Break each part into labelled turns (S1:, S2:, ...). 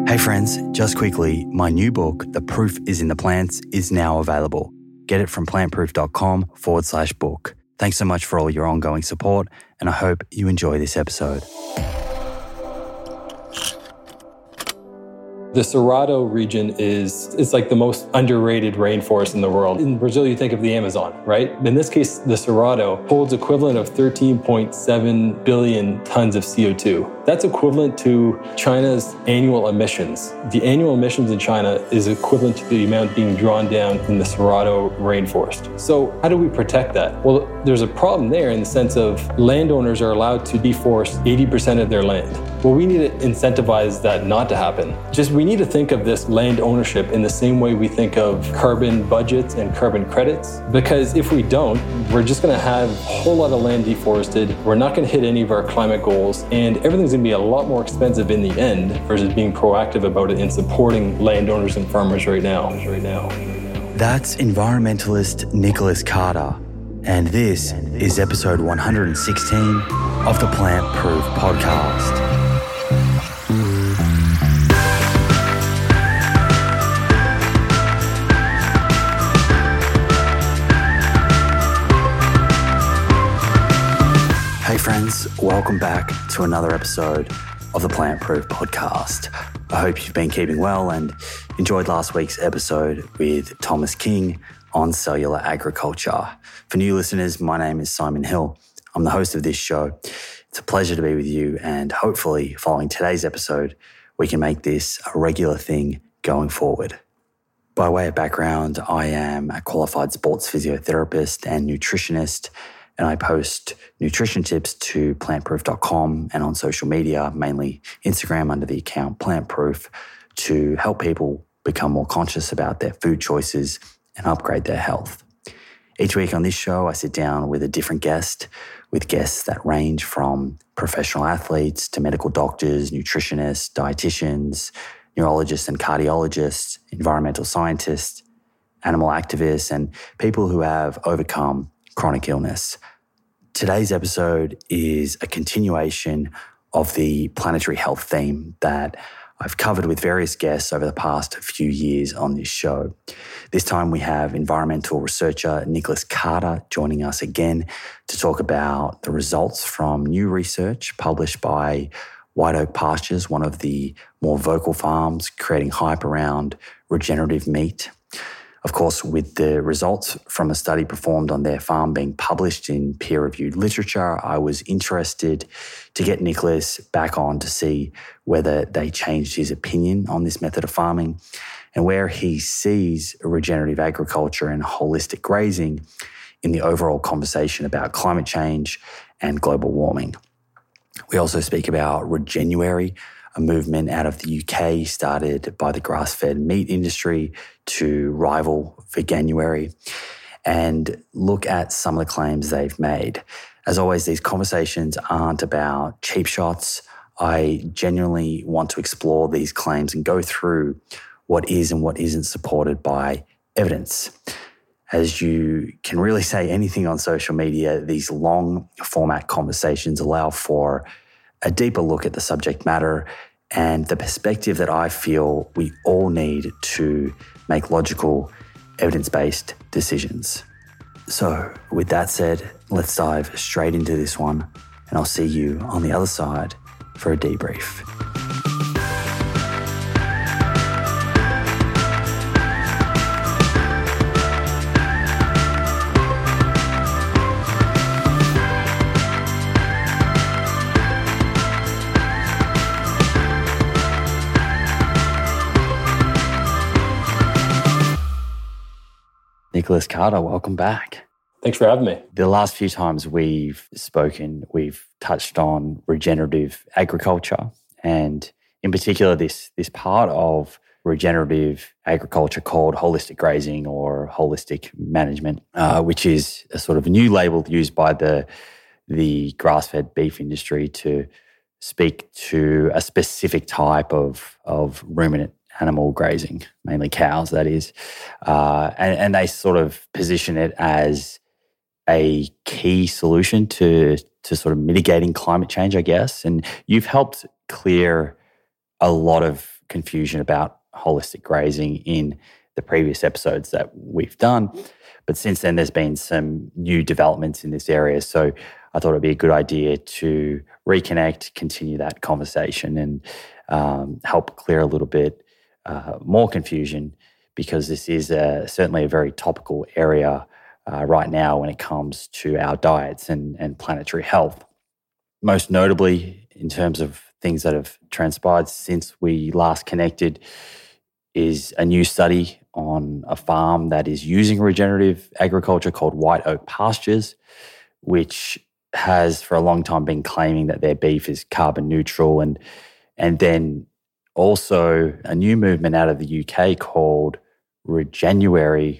S1: Hey friends, just quickly, my new book, The Proof is in the Plants, is now available. Get it from plantproof.com/book. Thanks so much for all your ongoing support, and I hope you enjoy this episode.
S2: The Cerrado region it's like the most underrated rainforest in the world. In Brazil, you think of the Amazon, right? In this case, the Cerrado holds equivalent of 13.7 billion tons of CO2. That's equivalent to China's annual emissions. The annual emissions in China is equivalent to the amount being drawn down in the Cerrado rainforest. So how do we protect that? Well, there's a problem there in the sense of landowners are allowed to deforest 80% of their land. Well, we need to incentivize that not to happen. We need to think of this land ownership in the same way we think of carbon budgets and carbon credits, because if we don't, we're just going to have a whole lot of land deforested. We're not going to hit any of our climate goals, and everything's going to be a lot more expensive in the end versus being proactive about it and supporting landowners and farmers right now.
S1: That's environmentalist Nicholas Carter, and this is episode 116 of the Plant Proof Podcast. Hey friends, welcome back to another episode of the Plant Proof Podcast. I hope you've been keeping well and enjoyed last week's episode with Thomas King on cellular agriculture. For new listeners, my name is Simon Hill. I'm the host of this show. It's a pleasure to be with you, and hopefully following today's episode, we can make this a regular thing going forward. By way of background, I am a qualified sports physiotherapist and nutritionist, and I post nutrition tips to plantproof.com and on social media, mainly Instagram under the account PlantProof, to help people become more conscious about their food choices and upgrade their health. Each week on this show, I sit down with a different guest, with guests that range from professional athletes to medical doctors, nutritionists, dietitians, neurologists and cardiologists, environmental scientists, animal activists, and people who have overcome chronic illness. Today's episode is a continuation of the planetary health theme that I've covered with various guests over the past few years on this show. This time we have environmental researcher Nicholas Carter joining us again to talk about the results from new research published by White Oak Pastures, one of the more vocal farms creating hype around regenerative meat. Of course, with the results from a study performed on their farm being published in peer-reviewed literature, I was interested to get Nicholas back on to see whether they changed his opinion on this method of farming and where he sees regenerative agriculture and holistic grazing in the overall conversation about climate change and global warming. We also speak about Regenuary, a movement out of the UK started by the grass-fed meat industry to rival Veganuary, and look at some of the claims they've made. As always, these conversations aren't about cheap shots. I genuinely want to explore these claims and go through what is and what isn't supported by evidence. As you can really say anything on social media, these long format conversations allow for a deeper look at the subject matter and the perspective that I feel we all need to make logical, evidence-based decisions. So with that said, let's dive straight into this one, and I'll see you on the other side for a debrief. Nicholas Carter, welcome back.
S2: Thanks for having me.
S1: The last few times we've spoken, we've touched on regenerative agriculture, and in particular this part of regenerative agriculture called holistic grazing or holistic management, which is a sort of new label used by the grass-fed beef industry to speak to a specific type of ruminant animal grazing, mainly cows, that is. And they sort of position it as a key solution to sort of mitigating climate change, I guess. And you've helped clear a lot of confusion about holistic grazing in the previous episodes that we've done. But since then, there's been some new developments in this area. So I thought it'd be a good idea to reconnect, continue that conversation, and help clear a little bit more confusion, because this is certainly a very topical area right now when it comes to our diets and planetary health. Most notably, in terms of things that have transpired since we last connected, is a new study on a farm that is using regenerative agriculture called White Oak Pastures, which has for a long time been claiming that their beef is carbon neutral. And then also a new movement out of the UK called Regenuary,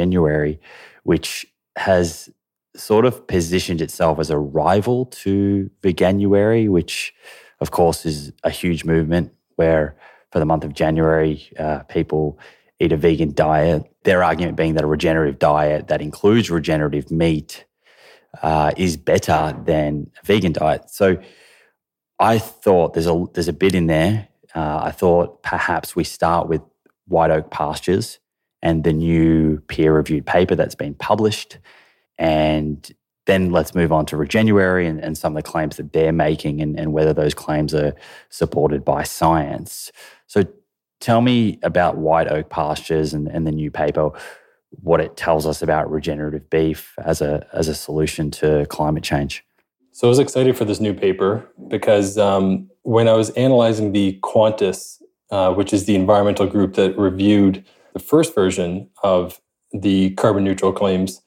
S1: which has sort of positioned itself as a rival to Veganuary, which of course is a huge movement where for the month of January, people eat a vegan diet. Their argument being that a regenerative diet that includes regenerative meat is better than a vegan diet. So I thought there's a bit in there. I thought perhaps we start with White Oak Pastures and the new peer-reviewed paper that's been published, and then let's move on to Regenuary and some of the claims that they're making and whether those claims are supported by science. So tell me about White Oak Pastures and the new paper, what it tells us about regenerative beef as a solution to climate change.
S2: So I was excited for this new paper because when I was analyzing the Qantas, which is the environmental group that reviewed the first version of the carbon neutral claims,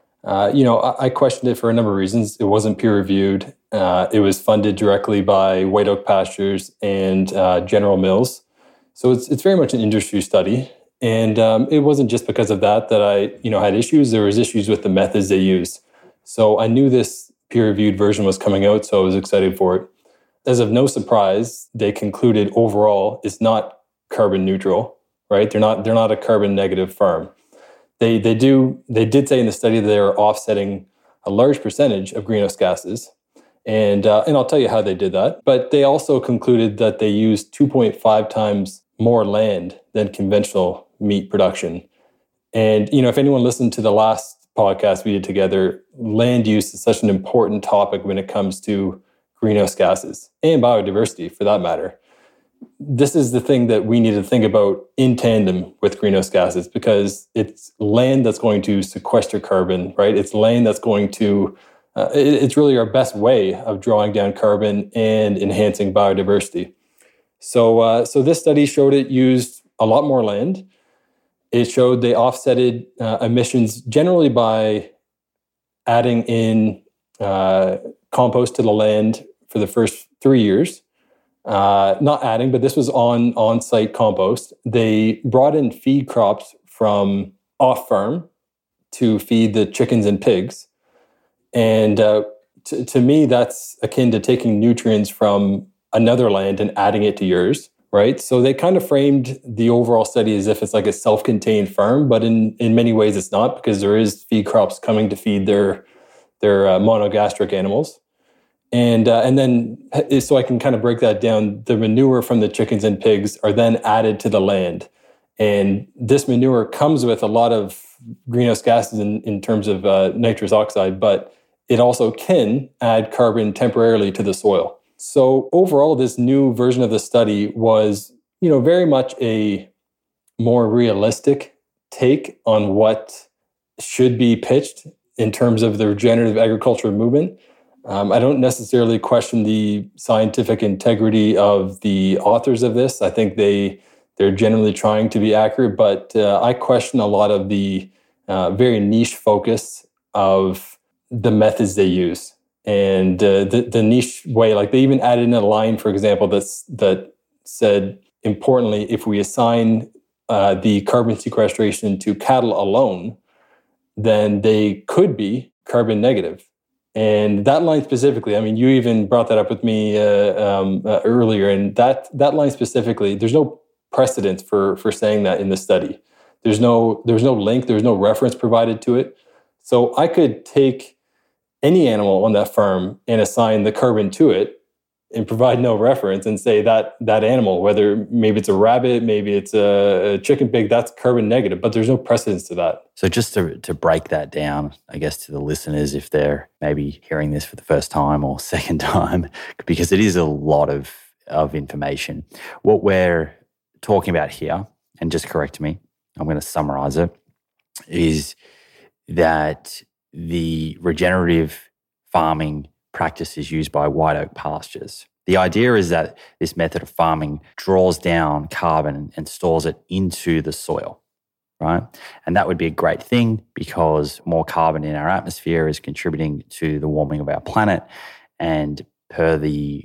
S2: I questioned it for a number of reasons. It wasn't peer reviewed. It was funded directly by White Oak Pastures and General Mills. So it's very much an industry study. And it wasn't just because of that I, had issues. There was issues with the methods they used. So I knew this peer-reviewed version was coming out, so I was excited for it. As of no surprise, they concluded overall it's not carbon neutral, right? They're not a carbon negative farm. They did say in the study that they are offsetting a large percentage of greenhouse gases. And I'll tell you how they did that. But they also concluded that they used 2.5 times more land than conventional meat production. And, if anyone listened to the last podcast we did together, land use is such an important topic when it comes to greenhouse gases and biodiversity for that matter. This is the thing that we need to think about in tandem with greenhouse gases, because it's land that's going to sequester carbon, right? It's land that's going to, it's really our best way of drawing down carbon and enhancing biodiversity. So this study showed it used a lot more land. It showed they offsetted emissions generally by adding in compost to the land for the first 3 years. Not adding, but this was on-site compost. They brought in feed crops from off-farm to feed the chickens and pigs. And to me, that's akin to taking nutrients from another land and adding it to yours, right? So they kind of framed the overall study as if it's like a self-contained farm, but in many ways it's not, because there is feed crops coming to feed their monogastric animals. And then, so I can kind of break that down, the manure from the chickens and pigs are then added to the land. And this manure comes with a lot of greenhouse gases in terms of nitrous oxide, but it also can add carbon temporarily to the soil. So overall, this new version of the study was, very much a more realistic take on what should be pitched in terms of the regenerative agriculture movement. I don't necessarily question the scientific integrity of the authors of this. I think they're generally trying to be accurate, but I question a lot of the very niche focus of the methods they use. And the niche way, like they even added in a line, for example, that said, importantly, if we assign the carbon sequestration to cattle alone, then they could be carbon negative. And that line specifically, I mean, you even brought that up with me earlier, and that line specifically, there's no precedent for saying that in the study. There's no link, there's no reference provided to it. So I could take any animal on that farm and assign the carbon to it, and provide no reference and say that that animal, whether maybe it's a rabbit, maybe it's a chicken pig, that's carbon negative, but there's no precedence to that.
S1: So just to break that down, I guess, to the listeners, if they're maybe hearing this for the first time or second time, because it is a lot of information. What we're talking about here, and just correct me, I'm going to summarize it, is that the regenerative farming practices used by White Oak Pastures. The idea is that this method of farming draws down carbon and stores it into the soil, right? And that would be a great thing because more carbon in our atmosphere is contributing to the warming of our planet. And per the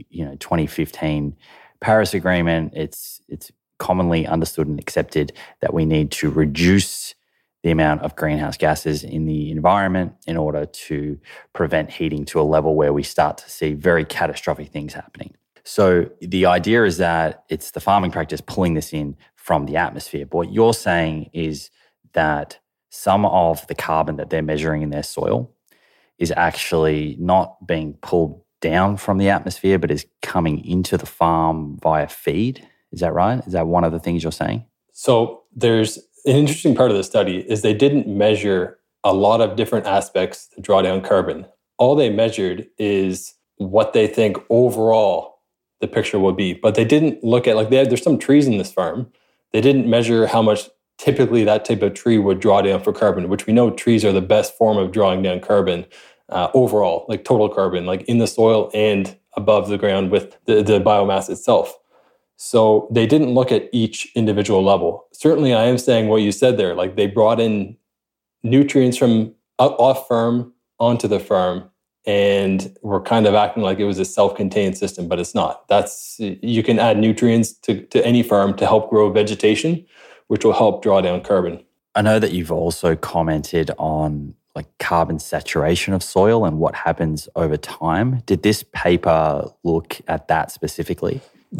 S1: 2015 Paris Agreement, it's commonly understood and accepted that we need to reduce the amount of greenhouse gases in the environment in order to prevent heating to a level where we start to see very catastrophic things happening. So the idea is that it's the farming practice pulling this in from the atmosphere. But what you're saying is that some of the carbon that they're measuring in their soil is actually not being pulled down from the atmosphere, but is coming into the farm via feed. Is that right? Is that one of the things you're saying?
S2: So there's an interesting part of the study is they didn't measure a lot of different aspects to draw down carbon. All they measured is what they think overall the picture will be. But they didn't look at, there's some trees in this farm. They didn't measure how much typically that type of tree would draw down for carbon, which we know trees are the best form of drawing down carbon overall, like total carbon, like in the soil and above the ground with the biomass itself. So they didn't look at each individual level. Certainly, I am saying what you said there, like they brought in nutrients from off farm onto the farm and were kind of acting like it was a self-contained system, but it's not. You can add nutrients to any farm to help grow vegetation, which will help draw down carbon.
S1: I know that you've also commented on carbon saturation of soil and what happens over time. Did this paper look at that specifically?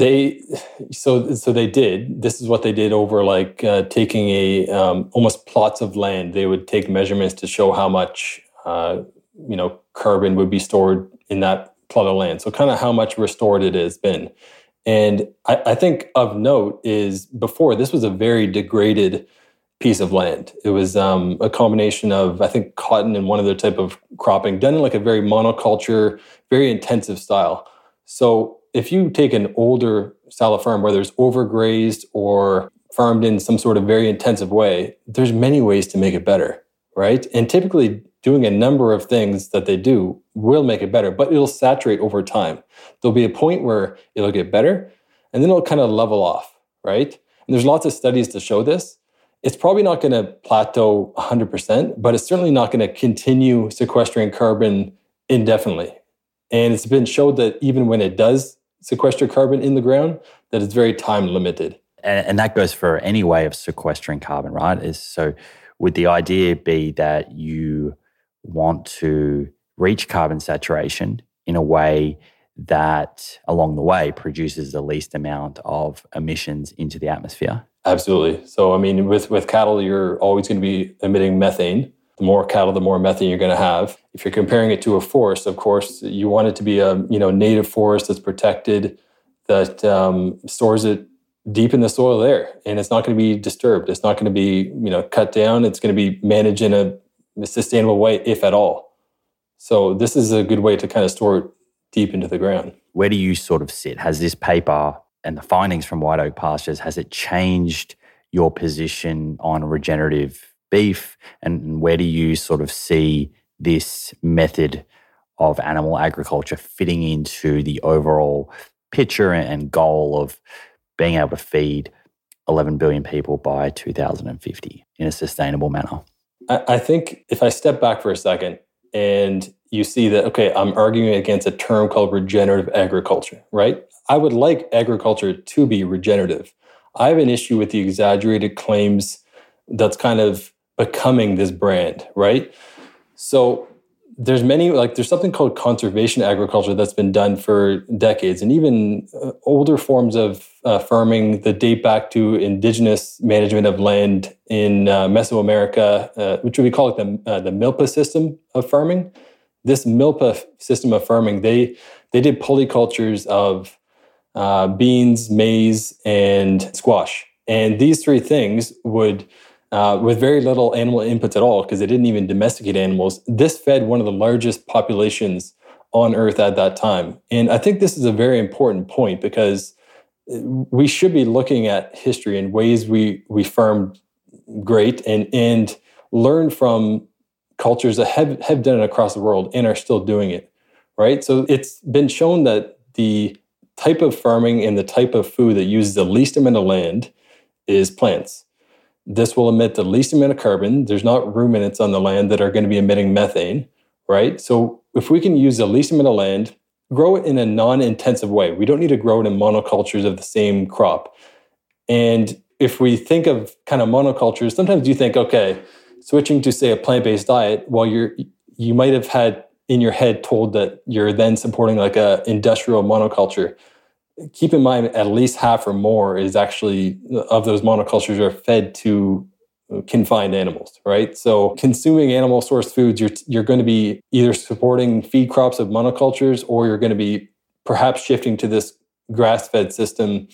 S2: So they did. This is what they did over taking almost plots of land. They would take measurements to show how much carbon would be stored in that plot of land. So kind of how much restored it has been. And I think of note is before this was a very degraded piece of land. It was a combination of, I think, cotton and one other type of cropping done in a very monoculture, very intensive style. So if you take an older style of farm, whether it's overgrazed or farmed in some sort of very intensive way, there's many ways to make it better, right? And typically doing a number of things that they do will make it better, but it'll saturate over time. There'll be a point where it'll get better, and then it'll kind of level off, right? And there's lots of studies to show this. It's probably not going to plateau 100%, but it's certainly not going to continue sequestering carbon indefinitely. And it's been showed that even when it does sequester carbon in the ground, that it's very time limited.
S1: And that goes for any way of sequestering carbon, right? So would the idea be that you want to reach carbon saturation in a way that along the way produces the least amount of emissions into the atmosphere?
S2: Absolutely. So, I mean, with cattle, you're always going to be emitting methane. The more cattle, the more methane you're going to have. If you're comparing it to a forest, of course, you want it to be a native forest that's protected, that stores it deep in the soil there, and it's not going to be disturbed. It's not going to be cut down. It's going to be managed in a sustainable way, if at all. So this is a good way to kind of store it deep into the ground.
S1: Where do you sort of sit? Has this paper and the findings from White Oak Pastures, has it changed your position on regenerative beef? And where do you sort of see this method of animal agriculture fitting into the overall picture and goal of being able to feed 11 billion people by 2050 in a sustainable manner?
S2: I think if I step back for a second and you see that, okay, I'm arguing against a term called regenerative agriculture, right? I would like agriculture to be regenerative. I have an issue with the exaggerated claims that's kind of becoming this brand, right? So there's something called conservation agriculture that's been done for decades, and even older forms of farming that date back to indigenous management of land in Mesoamerica, which we call it the Milpa system of farming. This Milpa system of farming, they They did polycultures of beans, maize, and squash. And these three things would, with very little animal inputs at all, because they didn't even domesticate animals, this fed one of the largest populations on Earth at that time. And I think this is a very important point, because we should be looking at history in ways we farmed great and learn from cultures that have done it across the world and are still doing it, right? So it's been shown that the type of farming and the type of food that uses the least amount of land is plants. This will emit the least amount of carbon. There's not ruminants on the land that are going to be emitting methane, right? So if we can use the least amount of land, grow it in a non-intensive way. We don't need to grow it in monocultures of the same crop. And if we think of kind of monocultures, sometimes you think, okay, switching to, say, a plant-based diet, while you might have had in your head told that you're then supporting like a industrial monoculture. Keep in mind, at least half or more is actually of those monocultures are fed to confined animals, right? So consuming animal source foods, you're going to be either supporting feed crops of monocultures, or you're going to be perhaps shifting to this grass-fed system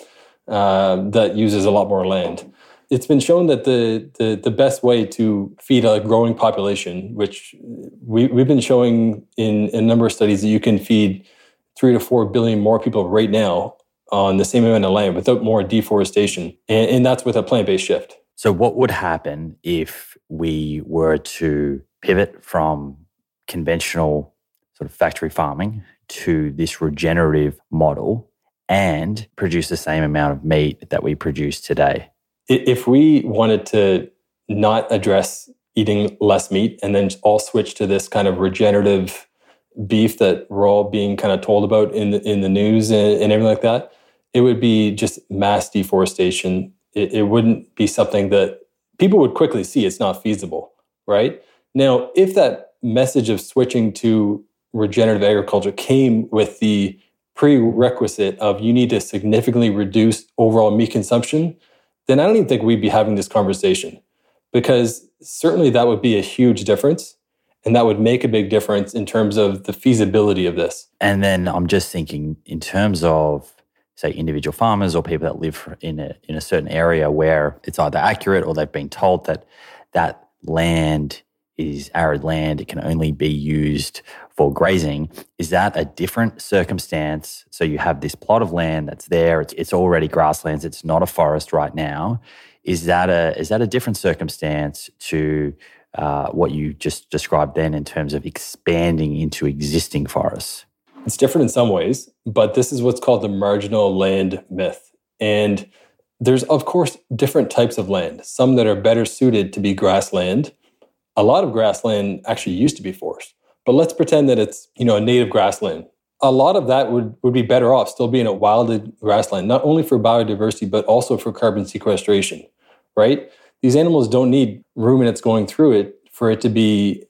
S2: that uses a lot more land. It's been shown that the best way to feed a growing population, which we've been showing in a number of studies, that you can feed 3 to 4 billion more people right now on the same amount of land without more deforestation. And that's with a plant-based shift.
S1: So what would happen if we were to pivot from conventional sort of factory farming to this regenerative model and produce the same amount of meat that we produce today?
S2: If we wanted to not address eating less meat and then all switch to this kind of regenerative beef that we're all being kind of told about in the news and everything like that, it would be just mass deforestation. It wouldn't be something that people would quickly see. It's not feasible, right? Now, if that message of switching to regenerative agriculture came with the prerequisite of you need to significantly reduce overall meat consumption, then I don't even think we'd be having this conversation, because certainly that would be a huge difference. And that would make a big difference in terms of the feasibility of this.
S1: And then I'm just thinking in terms of, say, individual farmers or people that live in a certain area where it's either accurate or they've been told that that land is arid land, it can only be used for grazing. Is that a different circumstance? So you have this plot of land that's there, it's already grasslands, it's not a forest right now. Is that a different circumstance to what you just described then in terms of expanding into existing forests?
S2: It's different in some ways, but this is what's called the marginal land myth. And there's, of course, different types of land, some that are better suited to be grassland. A lot of grassland actually used to be forest, but let's pretend that it's, a native grassland. A lot of that would be better off still being a wilded grassland, not only for biodiversity, but also for carbon sequestration, right? These animals don't need ruminants going through it for it to be,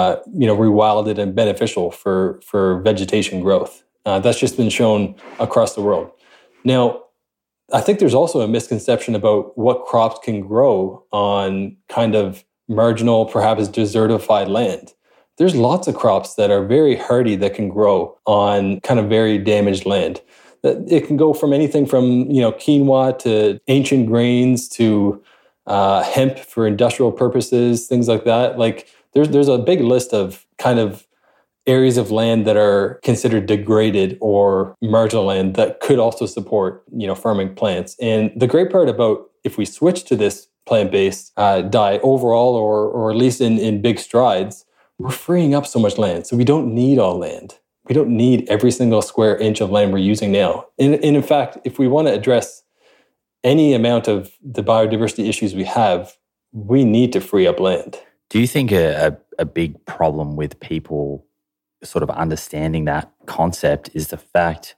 S2: rewilded and beneficial for vegetation growth. That's just been shown across the world. Now, I think there's also a misconception about what crops can grow on kind of marginal, perhaps desertified land. There's lots of crops that are very hardy that can grow on kind of very damaged land. It can go from anything from, quinoa to ancient grains to hemp for industrial purposes, things like that. Like there's a big list of kind of areas of land that are considered degraded or marginal land that could also support, farming plants. And the great part about if we switch to this plant-based diet overall, or at least in big strides, we're freeing up so much land. So we don't need all land. We don't need every single square inch of land we're using now. And in fact, if we want to address any amount of the biodiversity issues we have, we need to free up land.
S1: Do you think a big problem with people sort of understanding that concept is the fact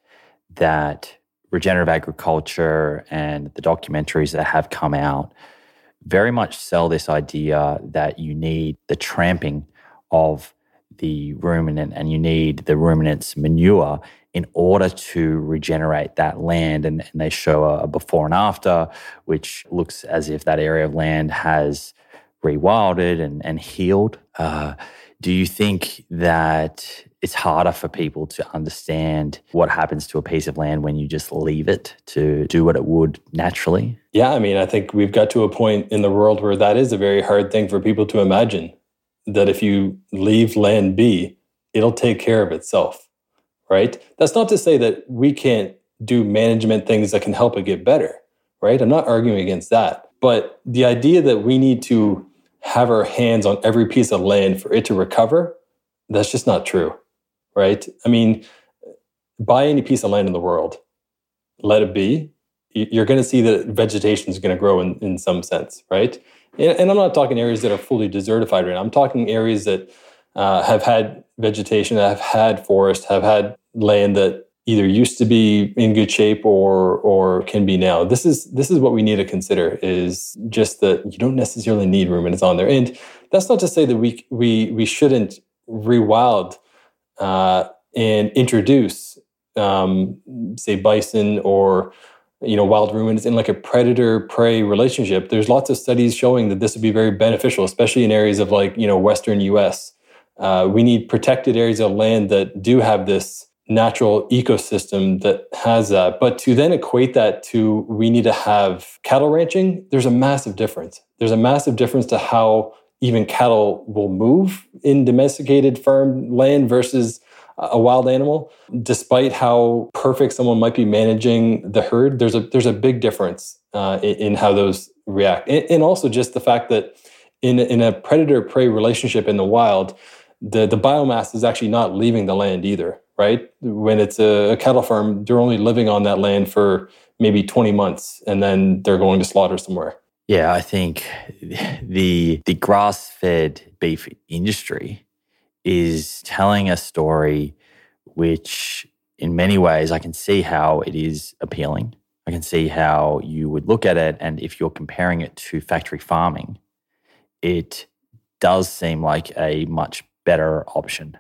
S1: that regenerative agriculture and the documentaries that have come out very much sell this idea that you need the tramping of the ruminant and you need the ruminant's manure in order to regenerate that land. And they show a before and after, which looks as if that area of land has rewilded and healed. Do you think that it's harder for people to understand what happens to a piece of land when you just leave it to do what it would naturally.
S2: Yeah, I mean, I think we've got to a point in the world where that is a very hard thing for people to imagine, that if you leave land be, it'll take care of itself, right? That's not to say that we can't do management things that can help it get better, right? I'm not arguing against that. But the idea that we need to have our hands on every piece of land for it to recover, that's just not true, right? I mean, buy any piece of land in the world, let it be. You're going to see that vegetation is going to grow in some sense, right? And I'm not talking areas that are fully desertified right now. I'm talking areas that have had vegetation, that have had forest, have had land that either used to be in good shape or can be now. This is what we need to consider, is just that you don't necessarily need ruminants on there. And that's not to say that we shouldn't rewild and introduce say bison or wild ruminants in like a predator-prey relationship. There's lots of studies showing that this would be very beneficial, especially in areas of like Western US. We need protected areas of land that do have this natural ecosystem that has that. But to then equate that to we need to have cattle ranching, there's a massive difference. There's a massive difference to how even cattle will move in domesticated farm land versus a wild animal. Despite how perfect someone might be managing the herd, there's a big difference in how those react. And also just the fact that in a predator-prey relationship in the wild, the biomass is actually not leaving the land either, right? When it's a cattle farm, they're only living on that land for maybe 20 months, and then they're going to slaughter somewhere.
S1: Yeah, I think the grass-fed beef industry is telling a story which in many ways I can see how it is appealing. I can see how you would look at it, and if you're comparing it to factory farming, it does seem like a much better option.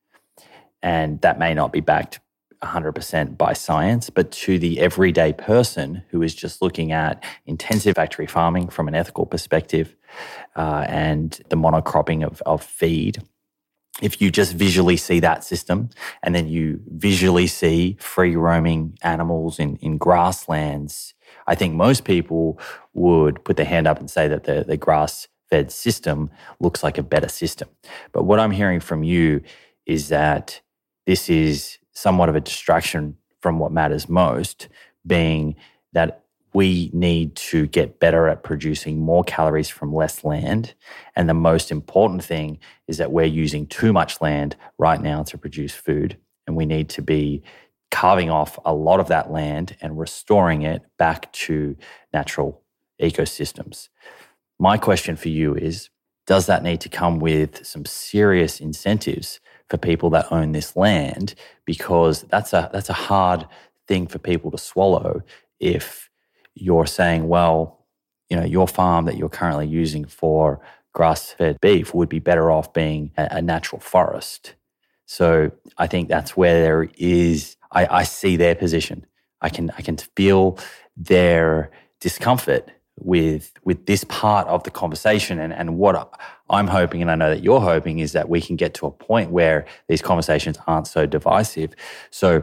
S1: And that may not be backed 100% by science, but to the everyday person who is just looking at intensive factory farming from an ethical perspective and the monocropping of feed, if you just visually see that system and then you visually see free roaming animals in grasslands, I think most people would put their hand up and say that the grass-fed system looks like a better system. But what I'm hearing from you is that this is somewhat of a distraction from what matters most, being that we need to get better at producing more calories from less land. And the most important thing is that we're using too much land right now to produce food. And we need to be carving off a lot of that land and restoring it back to natural ecosystems. My question for you is, does that need to come with some serious incentives for people that own this land? Because that's a hard thing for people to swallow if you're saying, well, your farm that you're currently using for grass-fed beef would be better off being a natural forest. So I think that's where there is, I see their position. I can feel their discomfort with this part of the conversation. And what I'm hoping, and I know that you're hoping, is that we can get to a point where these conversations aren't so divisive. So,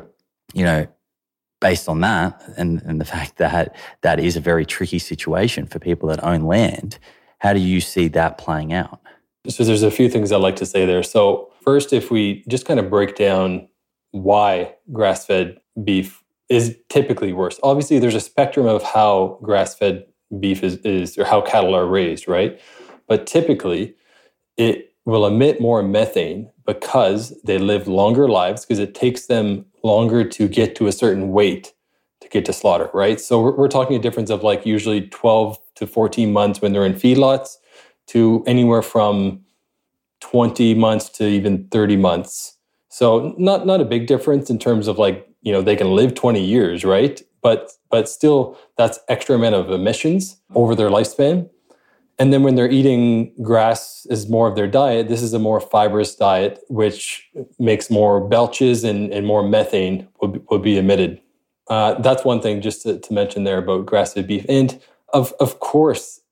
S1: based on that and the fact that that is a very tricky situation for people that own land, how do you see that playing out?
S2: So there's a few things I'd like to say there. So first, if we just kind of break down why grass-fed beef is typically worse. Obviously, there's a spectrum of how grass-fed beef is or how cattle are raised, right? But typically, it will emit more methane because they live longer lives, because it takes them longer to get to a certain weight to get to slaughter, right? So we're talking a difference of like usually 12 to 14 months when they're in feedlots to anywhere from 20 months to even 30 months. So not a big difference in terms of like, they can live 20 years, right? But still, that's extra amount of emissions over their lifespan. And then when they're eating grass as more of their diet, this is a more fibrous diet, which makes more belches and more methane will be emitted. That's one thing just to mention there about grass-fed beef. And of course,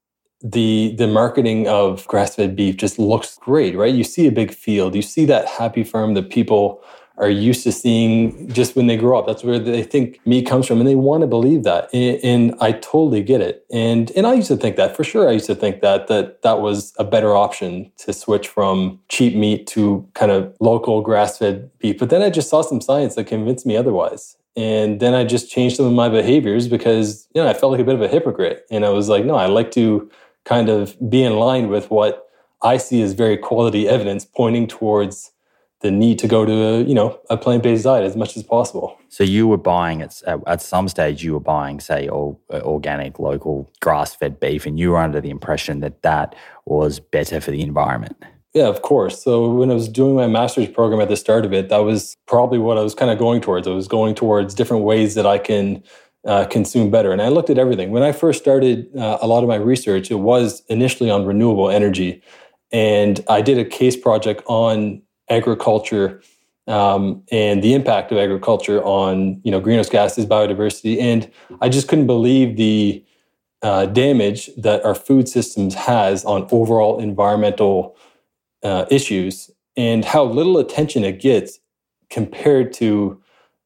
S2: the marketing of grass-fed beef just looks great, right? You see a big field, you see that happy farm that people are used to seeing just when they grow up. That's where they think meat comes from, and they want to believe that. And I totally get it. And I used to think that, for sure. I used to think that was a better option to switch from cheap meat to kind of local grass-fed beef. But then I just saw some science that convinced me otherwise. And then I just changed some of my behaviors because, I felt like a bit of a hypocrite. And I was like, no, I like to kind of be in line with what I see as very quality evidence pointing towards the need to go to a plant-based diet as much as possible.
S1: So you were buying at some stage, you were buying, say, organic, local, grass-fed beef, and you were under the impression that was better for the environment.
S2: Yeah, of course. So when I was doing my master's program at the start of it, that was probably what I was kind of going towards. I was going towards different ways that I can consume better. And I looked at everything. When I first started a lot of my research, it was initially on renewable energy. And I did a case project on agriculture and the impact of agriculture on greenhouse gases, biodiversity, and I just couldn't believe the damage that our food systems has on overall environmental issues, and how little attention it gets compared to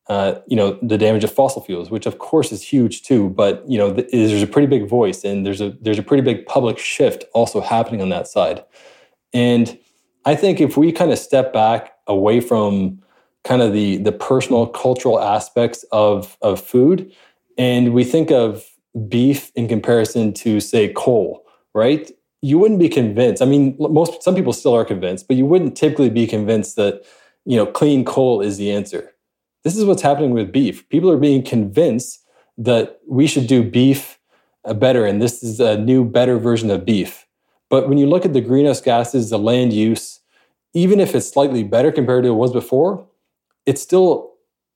S2: the damage of fossil fuels, which of course is huge too. But there's a pretty big voice, and there's a pretty big public shift also happening on that side, and I think if we kind of step back away from kind of the personal cultural aspects of food, and we think of beef in comparison to, say, coal, right? You wouldn't be convinced. I mean, some people still are convinced, but you wouldn't typically be convinced that, clean coal is the answer. This is what's happening with beef. People are being convinced that we should do beef better, and this is a new, better version of beef. But when you look at the greenhouse gases, the land use, even if it's slightly better compared to what it was before, it's still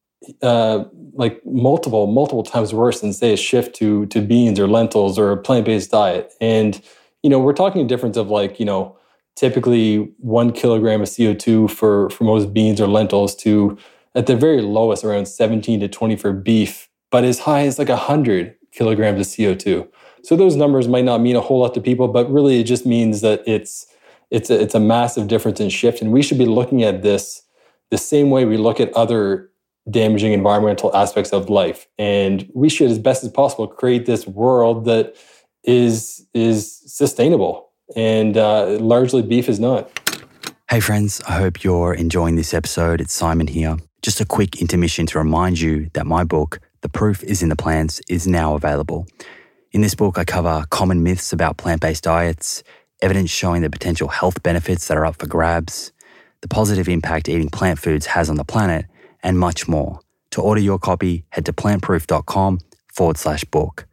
S2: like multiple times worse than, say, a shift to beans or lentils or a plant-based diet. And, we're talking a difference of typically 1 kilogram of CO2 for most beans or lentils to, at the very lowest, around 17 to 20 for beef, but as high as 100 kilograms of CO2. So those numbers might not mean a whole lot to people, but really it just means that it's a massive difference in shift. And we should be looking at this the same way we look at other damaging environmental aspects of life. And we should, as best as possible, create this world that is sustainable. And largely beef is not.
S1: Hey friends, I hope you're enjoying this episode. It's Simon here. Just a quick intermission to remind you that my book, The Proof is in the Plants, is now available. In this book, I cover common myths about plant-based diets, evidence showing the potential health benefits that are up for grabs, the positive impact eating plant foods has on the planet, and much more. To order your copy, head to plantproof.com/book.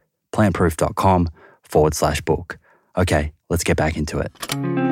S1: plantproof.com/book. Okay, let's get back into it.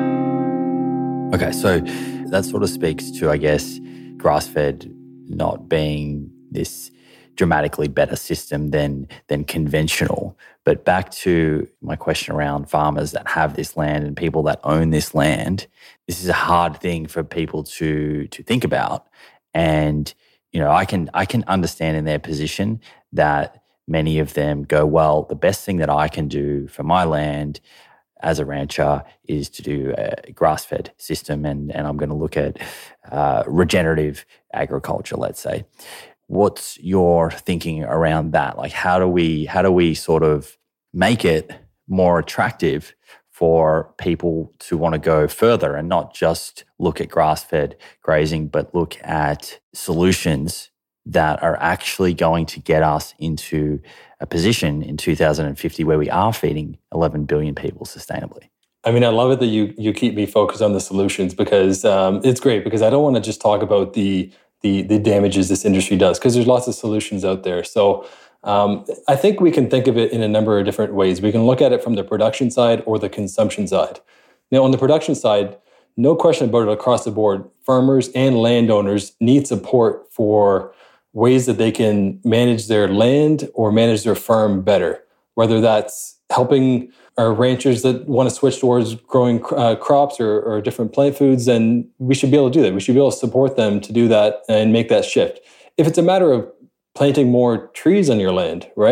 S1: Okay, so that sort of speaks to, I guess, grass-fed not being this dramatically better system than conventional. But back to my question around farmers that have this land and people that own this land, this is a hard thing for people to think about. And, I can understand in their position that many of them go, well, the best thing that I can do for my land as a rancher is to do a grass-fed system, and I'm going to look at regenerative agriculture, let's say. What's your thinking around that? How do we sort of make it more attractive for people to want to go further and not just look at grass-fed grazing, but look at solutions that are actually going to get us into a position in 2050 where we are feeding 11 billion people sustainably?
S2: I mean, I love it that you keep me focused on the solutions, because it's great, because I don't want to just talk about the damages this industry does, because there's lots of solutions out there. So I think we can think of it in a number of different ways. We can look at it from the production side or the consumption side. Now, on the production side, no question about it, across the board, farmers and landowners need support for ways that they can manage their land or manage their farm better, whether that's helping our ranchers that want to switch towards growing crops or different plant foods, then we should be able to do that. We should be able to support them to do that and make that shift. If it's a matter of planting more trees on your land, right,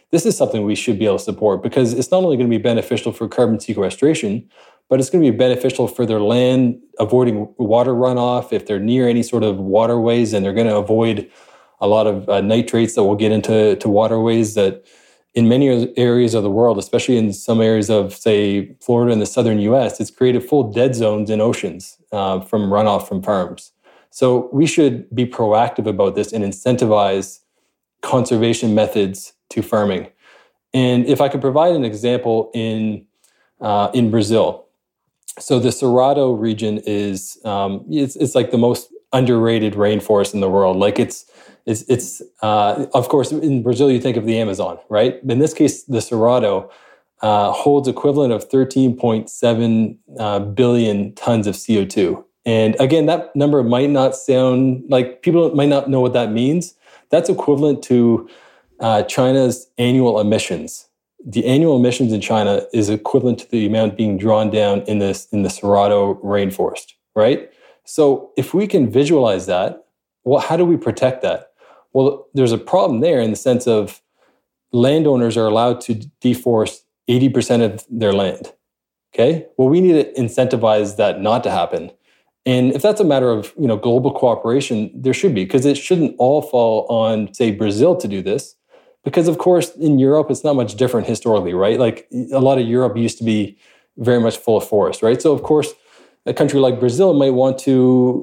S2: this is something we should be able to support because it's not only going to be beneficial for carbon sequestration, but it's going to be beneficial for their land, avoiding water runoff if they're near any sort of waterways, and they're going to avoid a lot of nitrates that will get into waterways that in many areas of the world, especially in some areas of, say, Florida and the southern U.S., it's created full dead zones in oceans from runoff from farms. So we should be proactive about this and incentivize conservation methods to farming. And if I could provide an example in Brazil, so the Cerrado region is it's like the most underrated rainforest in the world. Like it's of course in Brazil you think of the Amazon, right? In this case, the Cerrado holds equivalent of 13.7 billion tons of CO2. And again, that number might not sound like people might not know what that means. That's equivalent to China's annual emissions. The annual emissions in China is equivalent to the amount being drawn down in the Cerrado rainforest, right? So if we can visualize that, well, how do we protect that? Well, there's a problem there in the sense of landowners are allowed to deforest 80% of their land. Okay? Well, we need to incentivize that not to happen. And if that's a matter of, global cooperation, there should be, because it shouldn't all fall on, say, Brazil to do this. Because, of course, in Europe, it's not much different historically, right? Like a lot of Europe used to be very much full of forest, right? So, of course, a country like Brazil might want to,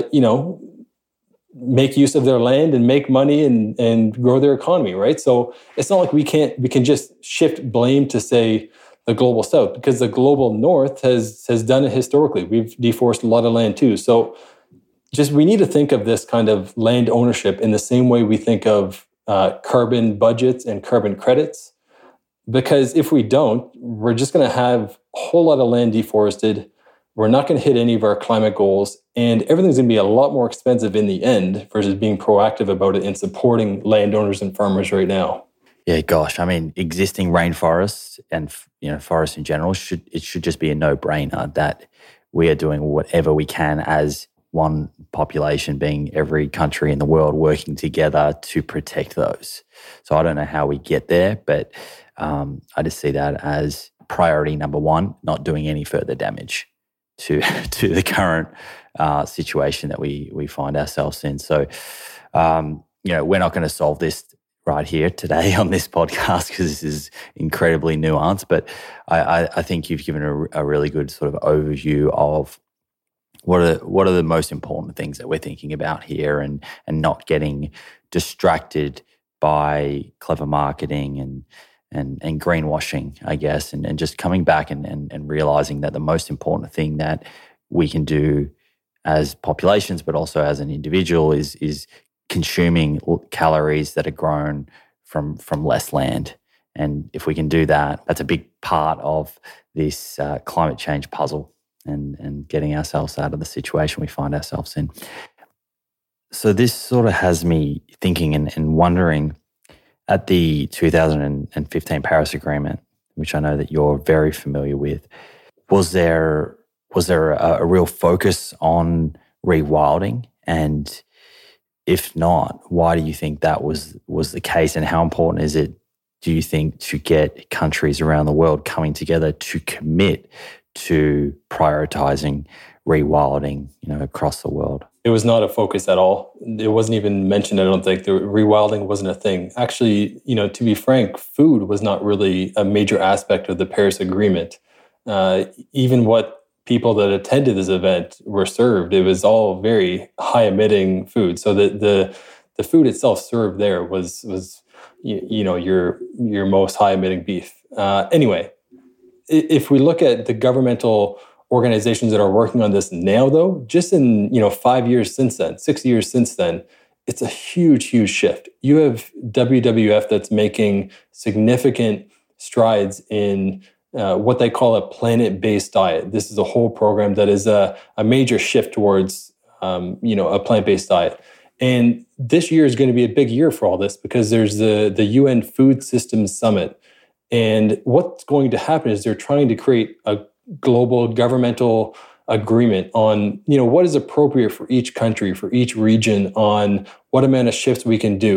S2: make use of their land and make money and grow their economy, right? So it's not like we can just shift blame to, say, the global south, because the global north has done it historically. We've deforested a lot of land too. So just we need to think of this kind of land ownership in the same way we think of carbon budgets and carbon credits, because if we don't, we're just going to have a whole lot of land deforested. We're not going to hit any of our climate goals, and everything's going to be a lot more expensive in the end versus being proactive about it and supporting landowners and farmers right now.
S1: Yeah, gosh, I mean, existing rainforests and forests in general should just be a no-brainer that we are doing whatever we can as one population, being every country in the world, working together to protect those. So I don't know how we get there, but I just see that as priority number one, not doing any further damage to the current situation that we find ourselves in. So, we're not going to solve this right here today on this podcast because this is incredibly nuanced, but I think you've given a really good sort of overview of what are the most important things that we're thinking about here, and not getting distracted by clever marketing and greenwashing, I guess, and just coming back and realizing that the most important thing that we can do as populations, but also as an individual, is consuming calories that are grown from less land. And if we can do that, that's a big part of this climate change puzzle and getting ourselves out of the situation we find ourselves in. So this sort of has me thinking and wondering, at the 2015 Paris Agreement, which I know that you're very familiar with, was there a real focus on rewilding? And if not, why do you think that was the case? And how important is it, do you think, to get countries around the world coming together to commit to prioritizing rewilding, across the world?
S2: It was not a focus at all. It wasn't even mentioned, I don't think. The rewilding wasn't a thing. Actually, to be frank, food was not really a major aspect of the Paris Agreement. Even what people that attended this event were served, it was all very high-emitting food. So the food itself served there was your most high-emitting beef. Anyway, if we look at the governmental organizations that are working on this now, though, just in 5 years since then, 6 years since then, it's a huge shift. You have WWF that's making significant strides in what they call a planet-based diet. This is a whole program that is a major shift towards a plant-based diet. And this year is going to be a big year for all this, because there's the UN Food Systems Summit. And what's going to happen is they're trying to create a global governmental agreement on, what is appropriate for each country, for each region, on what amount of shifts we can do.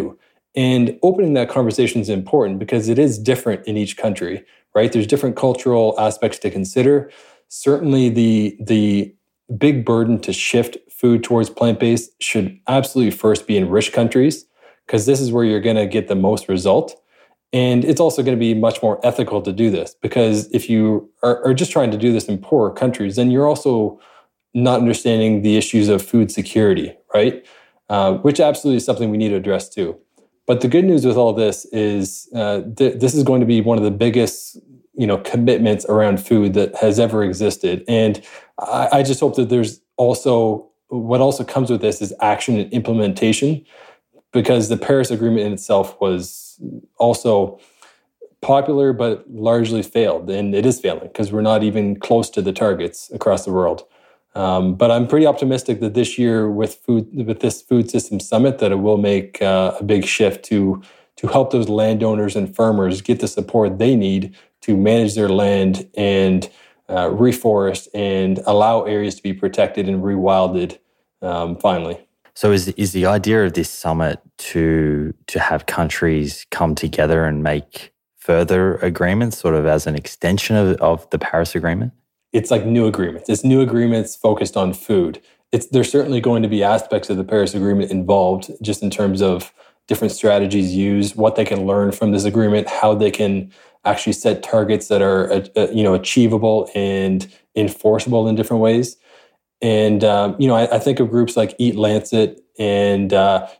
S2: And opening that conversation is important because it is different in each country, right? There's different cultural aspects to consider. Certainly the big burden to shift food towards plant-based should absolutely first be in rich countries, because this is where you're going to get the most result. And it's also going to be much more ethical to do this, because if you are just trying to do this in poorer countries, then you're also not understanding the issues of food security, right? Which absolutely is something we need to address too. But the good news with all this is this is going to be one of the biggest, commitments around food that has ever existed. And I just hope that there's also, what also comes with this is action and implementation, because the Paris Agreement in itself was also popular, but largely failed. And it is failing because we're not even close to the targets across the world. But I'm pretty optimistic that this year with this food system summit, that it will make a big shift to help those landowners and farmers get the support they need to manage their land and reforest and allow areas to be protected and rewilded finally.
S1: So is the idea of this summit to have countries come together and make further agreements, sort of as an extension of the Paris Agreement?
S2: It's like new agreements. It's new agreements focused on food. There's certainly going to be aspects of the Paris Agreement involved, just in terms of different strategies used, what they can learn from this agreement, how they can actually set targets that are achievable and enforceable in different ways. And I think of groups like Eat Lancet and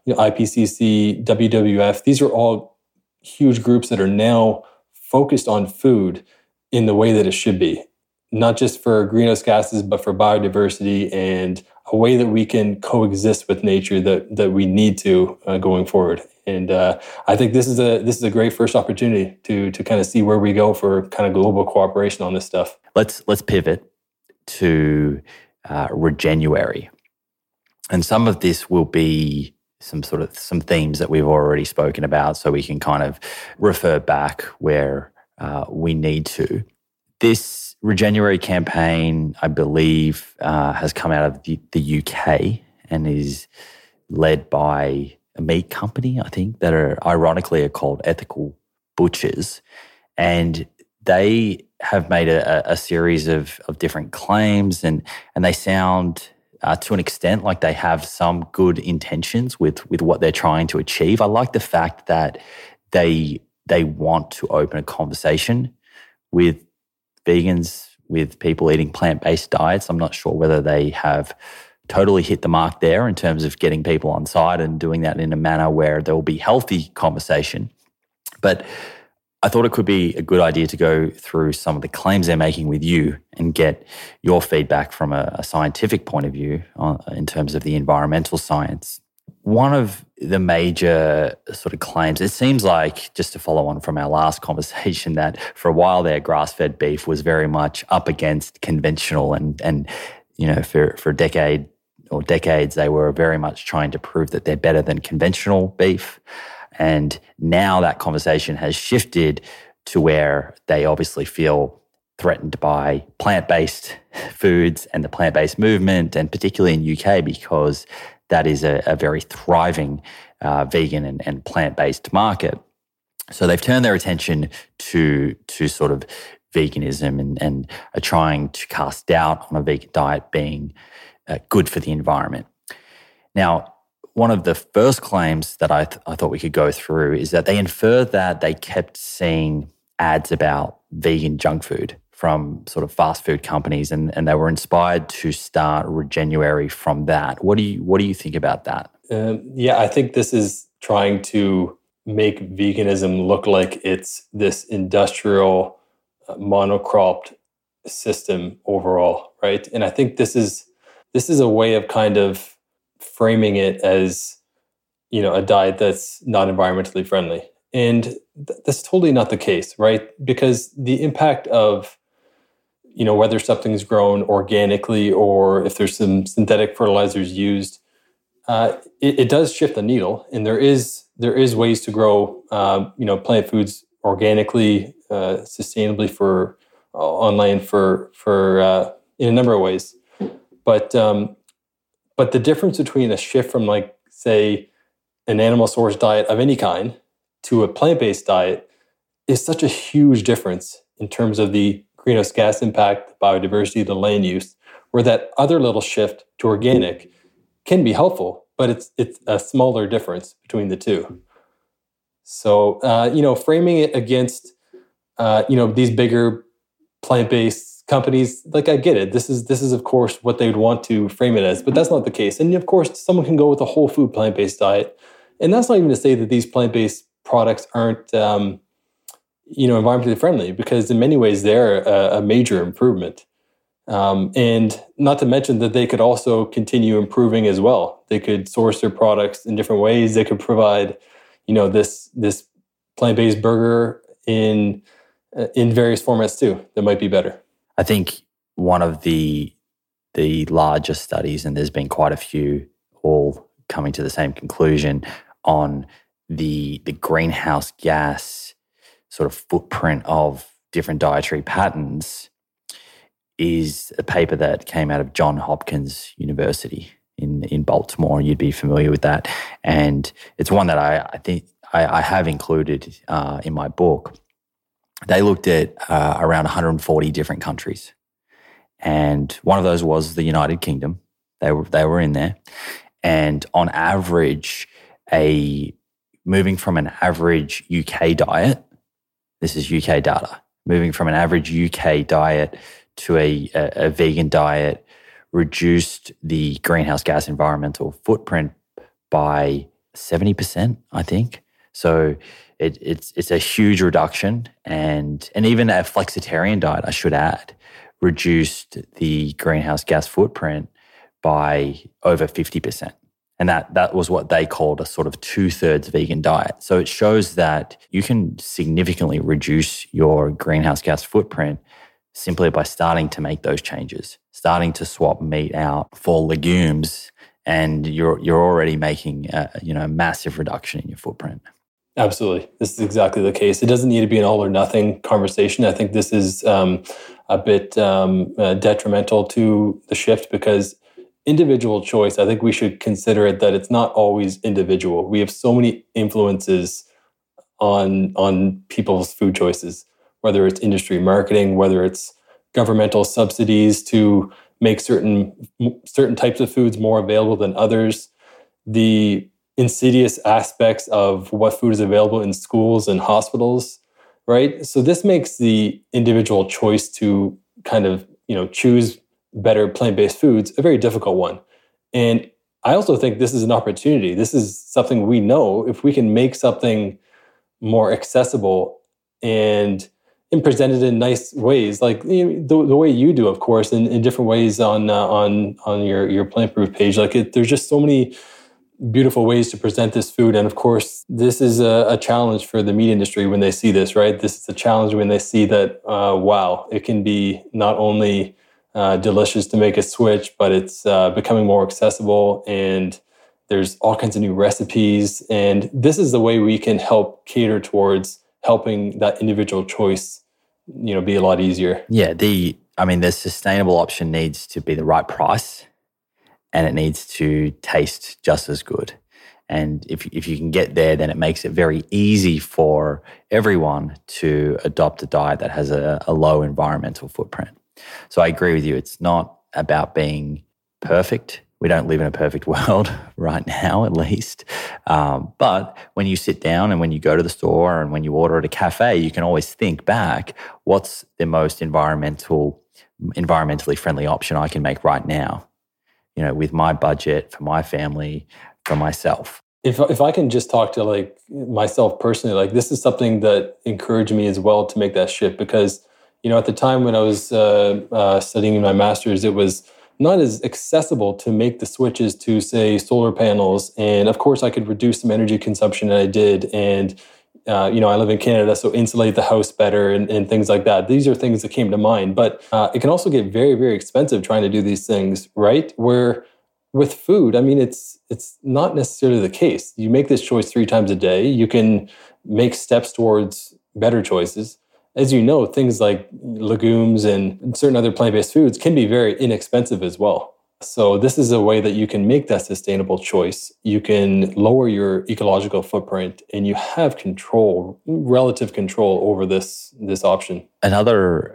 S2: IPCC, WWF. These are all huge groups that are now focused on food in the way that it should be, not just for greenhouse gases, but for biodiversity and a way that we can coexist with nature that we need to going forward. And I think this is a great first opportunity to kind of see where we go for kind of global cooperation on this stuff.
S1: Let's pivot to Regenuary, and some of this will be some themes that we've already spoken about, so we can kind of refer back where we need to. This Regenuary campaign, I believe, has come out of the UK and is led by a meat company, I think, that are ironically called Ethical Butchers. And they have made a series of different claims, and they sound, to an extent, like they have some good intentions with what they're trying to achieve. I like the fact that they want to open a conversation with vegans, with people eating plant-based diets. I'm not sure whether they have totally hit the mark there in terms of getting people on side and doing that in a manner where there will be healthy conversation. But I thought it could be a good idea to go through some of the claims they're making with you and get your feedback from a scientific point of view in terms of the environmental science. One of the major sort of claims, it seems like, just to follow on from our last conversation, that for a while there, grass-fed beef was very much up against conventional, and for a decade or decades, they were very much trying to prove that they're better than conventional beef. And now that conversation has shifted to where they obviously feel threatened by plant-based foods and the plant-based movement, and particularly in UK, because that is a very thriving vegan and plant-based market. So they've turned their attention to sort of veganism and are trying to cast doubt on a vegan diet being good for the environment. Now, one of the first claims that I thought we could go through is that they infer that they kept seeing ads about vegan junk food from sort of fast food companies, and they were inspired to start Regenuary from that. What do you think about that?
S2: I think this is trying to make veganism look like it's this industrial monocropped system overall, right? And I think this is a way of kind of framing it as, a diet that's not environmentally friendly. And that's totally not the case, right? Because the impact of, whether something's grown organically or if there's some synthetic fertilizers used, it does shift the needle. And there is ways to grow, plant foods organically, sustainably for on land for in a number of ways. But the difference between a shift from, like, say, an animal source diet of any kind to a plant-based diet is such a huge difference in terms of the greenhouse gas impact, the biodiversity, the land use, where that other little shift to organic can be helpful, but it's a smaller difference between the two. So, framing it against, these bigger plant-based companies, like I get it. This is of course what they would want to frame it as, but that's not the case. And of course, someone can go with a whole food plant-based diet, and that's not even to say that these plant-based products aren't, environmentally friendly, because in many ways they're a major improvement. And not to mention that they could also continue improving as well. They could source their products in different ways. They could provide, this plant-based burger in various formats too that might be better.
S1: I think one of the largest studies, and there's been quite a few, all coming to the same conclusion on the greenhouse gas sort of footprint of different dietary patterns, is a paper that came out of Johns Hopkins University in Baltimore. You'd be familiar with that. And it's one that I think I have included in my book. They looked at around 140 different countries. And one of those was the United Kingdom. They were in there. And on average, moving from an average UK diet, this is UK data, moving from an average UK diet to a vegan diet reduced the greenhouse gas environmental footprint by 70%, I think. So it's a huge reduction, and even a flexitarian diet, I should add, reduced the greenhouse gas footprint by over 50%. And that was what they called a sort of 2/3 vegan diet. So it shows that you can significantly reduce your greenhouse gas footprint simply by starting to make those changes, starting to swap meat out for legumes, and you're already making a massive reduction in your footprint.
S2: Absolutely. This is exactly the case. It doesn't need to be an all or nothing conversation. I think this is a bit detrimental to the shift, because individual choice, I think we should consider it that it's not always individual. We have so many influences on people's food choices, whether it's industry marketing, whether it's governmental subsidies to make certain types of foods more available than others, the insidious aspects of what food is available in schools and hospitals, right? So this makes the individual choice to kind of, choose better plant-based foods a very difficult one. And I also think this is an opportunity. This is something we know, if we can make something more accessible and presented in nice ways, like the way you do, of course, in different ways on your Plant Proof page. Like there's just so many beautiful ways to present this food. And of course, this is a challenge for the meat industry when they see this, right? This is a challenge when they see that, wow, it can be not only delicious to make a switch, but it's becoming more accessible, and there's all kinds of new recipes. And this is the way we can help cater towards helping that individual choice, be a lot easier.
S1: Yeah, the sustainable option needs to be the right price, and it needs to taste just as good. And if you can get there, then it makes it very easy for everyone to adopt a diet that has a low environmental footprint. So I agree with you. It's not about being perfect. We don't live in a perfect world right now, at least. But when you sit down and when you go to the store and when you order at a cafe, you can always think back, what's the most environmentally friendly option I can make right now, with my budget, for my family, for myself.
S2: If I can just talk to myself personally, this is something that encouraged me as well to make that shift, because at the time when I was studying my master's, it was not as accessible to make the switches to, say, solar panels. And of course, I could reduce some energy consumption, and I did. And, I live in Canada, so insulate the house better and things like that. These are things that came to mind. But it can also get very, very expensive trying to do these things, right? Where with food, it's not necessarily the case. You make this choice 3 times a day. You can make steps towards better choices. As you know, things like legumes and certain other plant-based foods can be very inexpensive as well. So this is a way that you can make that sustainable choice. You can lower your ecological footprint and you have control, relative control over this option.
S1: Another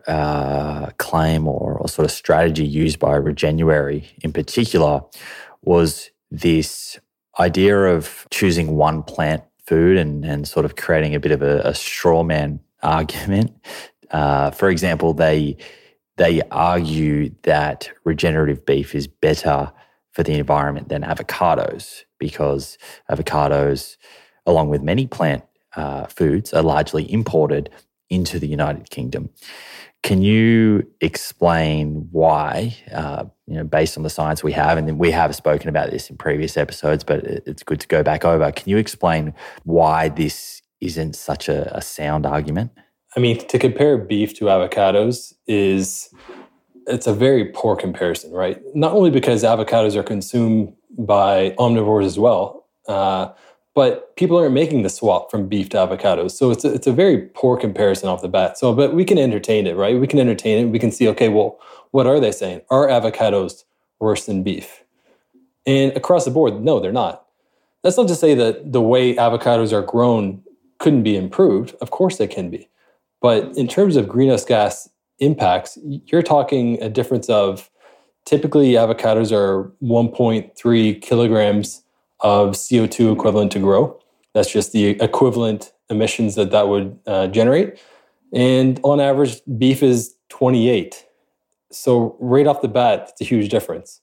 S1: claim or sort of strategy used by Regenuary in particular was this idea of choosing one plant food and sort of creating a bit of a straw man argument. For example, they argue that regenerative beef is better for the environment than avocados because avocados, along with many plant foods, are largely imported into the United Kingdom. Can you explain why, based on the science we have, and we have spoken about this in previous episodes, but it's good to go back over. Can you explain why this isn't such a sound argument?
S2: I mean, to compare beef to avocados it's a very poor comparison, right? Not only because avocados are consumed by omnivores as well, but people aren't making the swap from beef to avocados. So it's a very poor comparison off the bat. So, but we can entertain it, right? We can entertain it. We can see, okay, well, what are they saying? Are avocados worse than beef? And across the board, no, they're not. That's not to say that the way avocados are grown couldn't be improved. Of course they can be. But in terms of greenhouse gas impacts, you're talking a difference of typically avocados are 1.3 kilograms of CO2 equivalent to grow. That's just the equivalent emissions that would generate. And on average, beef is 28. So right off the bat, it's a huge difference.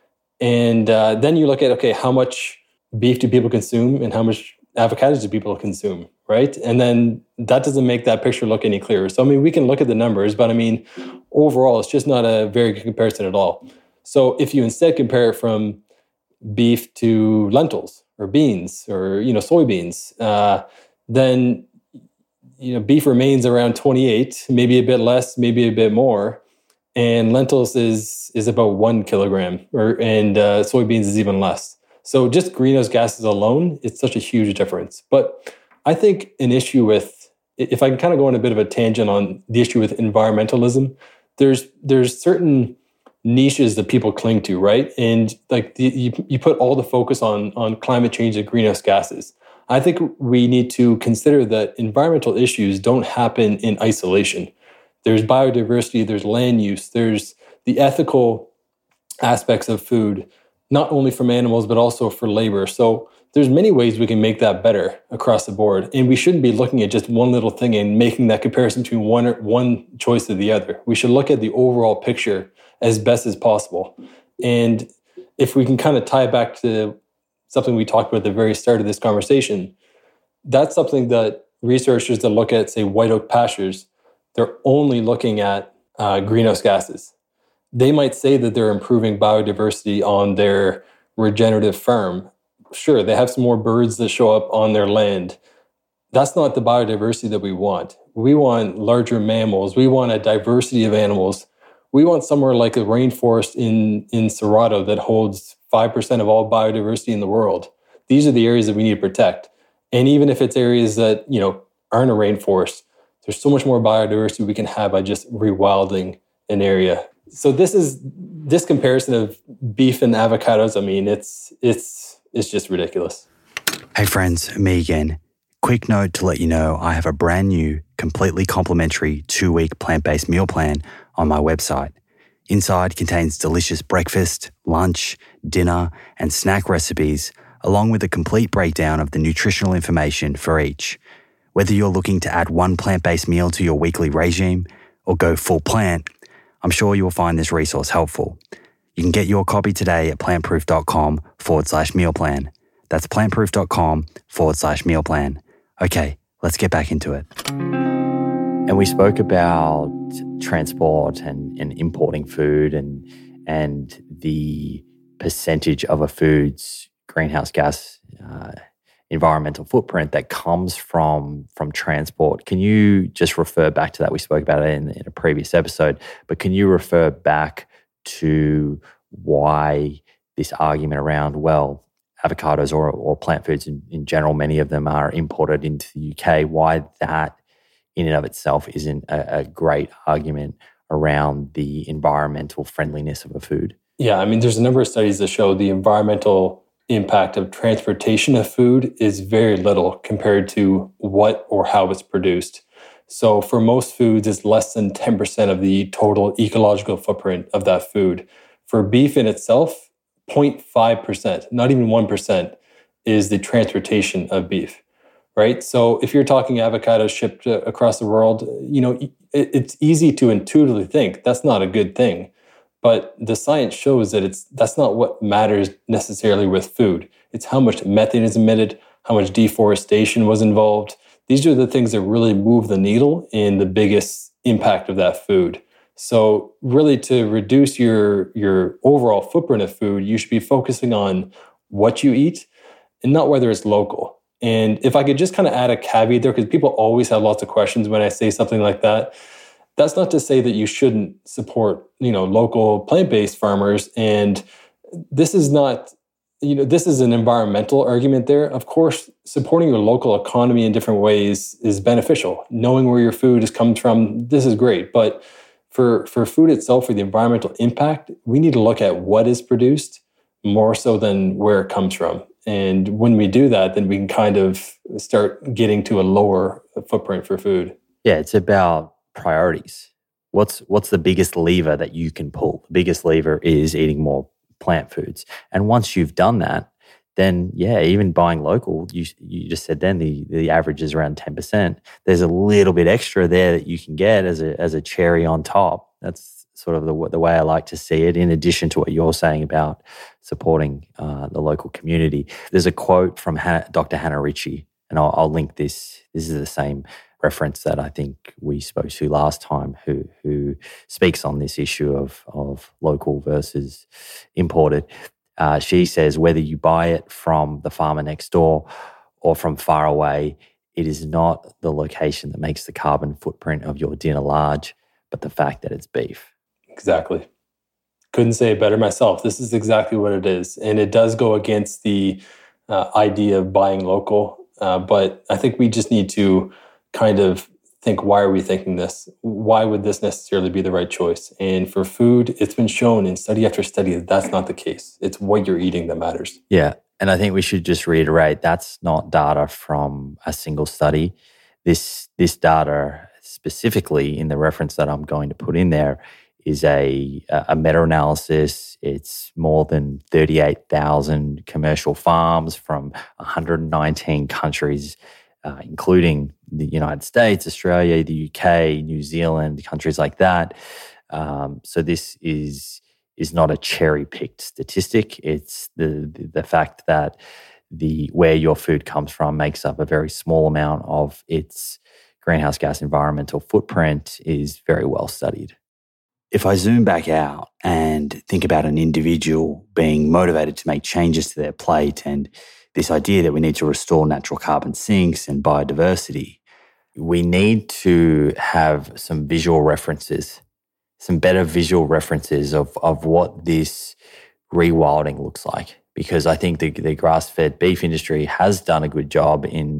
S2: And then you look at, okay, how much beef do people consume and how much avocados do people consume, right? And then that doesn't make that picture look any clearer. So, I mean, we can look at the numbers, but I mean, overall, it's just not a very good comparison at all. So if you instead compare it from beef to lentils or beans or, soybeans, then, beef remains around 28, maybe a bit less, maybe a bit more. And lentils is about 1 kilogram and soybeans is even less. So just greenhouse gases alone, it's such a huge difference. But I think an issue with, if I can kind of go on a bit of a tangent on the issue with environmentalism, there's certain niches that people cling to, right? And like you put all the focus on climate change and greenhouse gases. I think we need to consider that environmental issues don't happen in isolation. There's biodiversity, there's land use, there's the ethical aspects of food, not only from animals, but also for labor. So there's many ways we can make that better across the board. And we shouldn't be looking at just one little thing and making that comparison between one choice or the other. We should look at the overall picture as best as possible. And if we can kind of tie it back to something we talked about at the very start of this conversation, that's something that researchers that look at, say, white oak pastures, they're only looking at greenhouse gases. They might say that they're improving biodiversity on their regenerative farm. Sure, they have some more birds that show up on their land. That's not the biodiversity that we want. We want larger mammals. We want a diversity of animals. We want somewhere like a rainforest in Cerrado that holds 5% of all biodiversity in the world. These are the areas that we need to protect. And even if it's areas that, aren't a rainforest, there's so much more biodiversity we can have by just rewilding an area. So this comparison of beef and avocados, I mean, it's just ridiculous.
S1: Hey friends, me again. Quick note to let you know I have a brand new, completely complimentary 2-week plant-based meal plan on my website. Inside contains delicious breakfast, lunch, dinner, and snack recipes, along with a complete breakdown of the nutritional information for each. Whether you're looking to add one plant-based meal to your weekly regime or go full plant, I'm sure you'll find this resource helpful. You can get your copy today at plantproof.com/meal plan. That's plantproof.com/meal plan. Okay, let's get back into it. And we spoke about transport and importing food and the percentage of a food's greenhouse gas environmental footprint that comes from transport. Can you just refer back to that? We spoke about it in a previous episode, but can you refer back to why this argument around, well, avocados or plant foods in general, many of them are imported into the UK, why that in and of itself isn't a great argument around the environmental friendliness of a food?
S2: Yeah, I mean, there's a number of studies that show the environmental impact of transportation of food is very little compared to what or how it's produced. So for most foods, it's less than 10% of the total ecological footprint of that food. For beef in itself, 0.5%, not even 1%, is the transportation of beef, right? So if you're talking avocados shipped across the world, it's easy to intuitively think that's not a good thing. But the science shows that that's not what matters necessarily with food. It's how much methane is emitted, how much deforestation was involved. These are the things that really move the needle in the biggest impact of that food. So really, to reduce your overall footprint of food, you should be focusing on what you eat and not whether it's local. And if I could just kind of add a caveat there, because people always have lots of questions when I say something like that. That's not to say that you shouldn't support, local plant-based farmers. And this is not, this is an environmental argument there. Of course, supporting your local economy in different ways is beneficial. Knowing where your food is coming from, this is great. But for food itself, for the environmental impact, we need to look at what is produced more so than where it comes from. And when we do that, then we can kind of start getting to a lower footprint for food.
S1: Yeah, it's about priorities. What's the biggest lever that you can pull? The biggest lever is eating more plant foods. And once you've done that, then even buying local, you just said then the average is around 10%. There's a little bit extra there that you can get as a cherry on top. That's sort of the way I like to see it, in addition to what you're saying about supporting the local community. There's a quote from Dr. Hannah Ritchie, and I'll link this. This is the same reference that I think we spoke to last time, who speaks on this issue of local versus imported. She says, whether you buy it from the farmer next door or from far away, it is not the location that makes the carbon footprint of your dinner large, but the fact that it's beef.
S2: Exactly. Couldn't say it better myself. This is exactly what it is. And it does go against the idea of buying local. But I think we just need to kind of think, why are we thinking this? Why would this necessarily be the right choice? And for food, it's been shown in study after study that that's not the case. It's what you're eating that matters.
S1: Yeah. And I think we should just reiterate, that's not data from a single study. This data, specifically in the reference that I'm going to put in there, is a meta-analysis. It's more than 38,000 commercial farms from 119 countries, including the United States, Australia, the UK, New Zealand, countries like that. So this is not a cherry-picked statistic. It's the fact that where your food comes from makes up a very small amount of its greenhouse gas environmental footprint is very well studied. If I zoom back out and think about an individual being motivated to make changes to their plate, and this idea that we need to restore natural carbon sinks and biodiversity, we need to have some visual references, some better visual references of what this rewilding looks like. Because I think the grass-fed beef industry has done a good job in,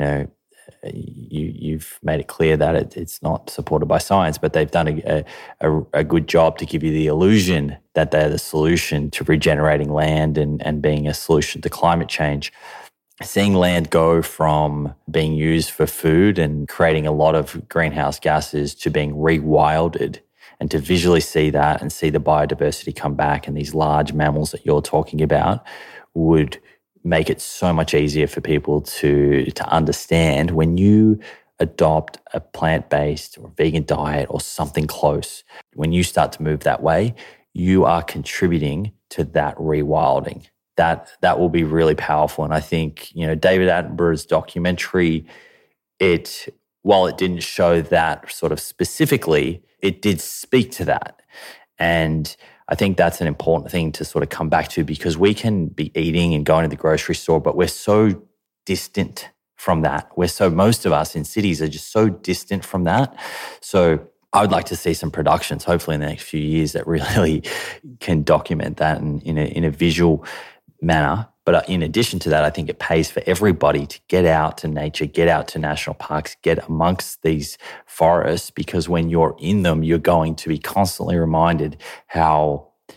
S1: you've made it clear that it's not supported by science, but they've done a good job to give you the illusion that they're the solution to regenerating land and being a solution to climate change. Seeing land go from being used for food and creating a lot of greenhouse gases to being rewilded, and to visually see that and see the biodiversity come back and these large mammals that you're talking about would make it so much easier for people to understand. When you adopt a plant-based or vegan diet or something close, when you start to move that way, you are contributing to that rewilding. That will be really powerful. And I think, David Attenborough's documentary, while it didn't show that sort of specifically, it did speak to that. And I think that's an important thing to sort of come back to, because we can be eating and going to the grocery store, but we're so distant from that. Most of us in cities are just so distant from that. So I would like to see some productions, hopefully in the next few years, that really can document that in a visual manner. But in addition to that, I think it pays for everybody to get out to nature, get out to national parks, get amongst these forests, because when you're in them, you're going to be constantly reminded how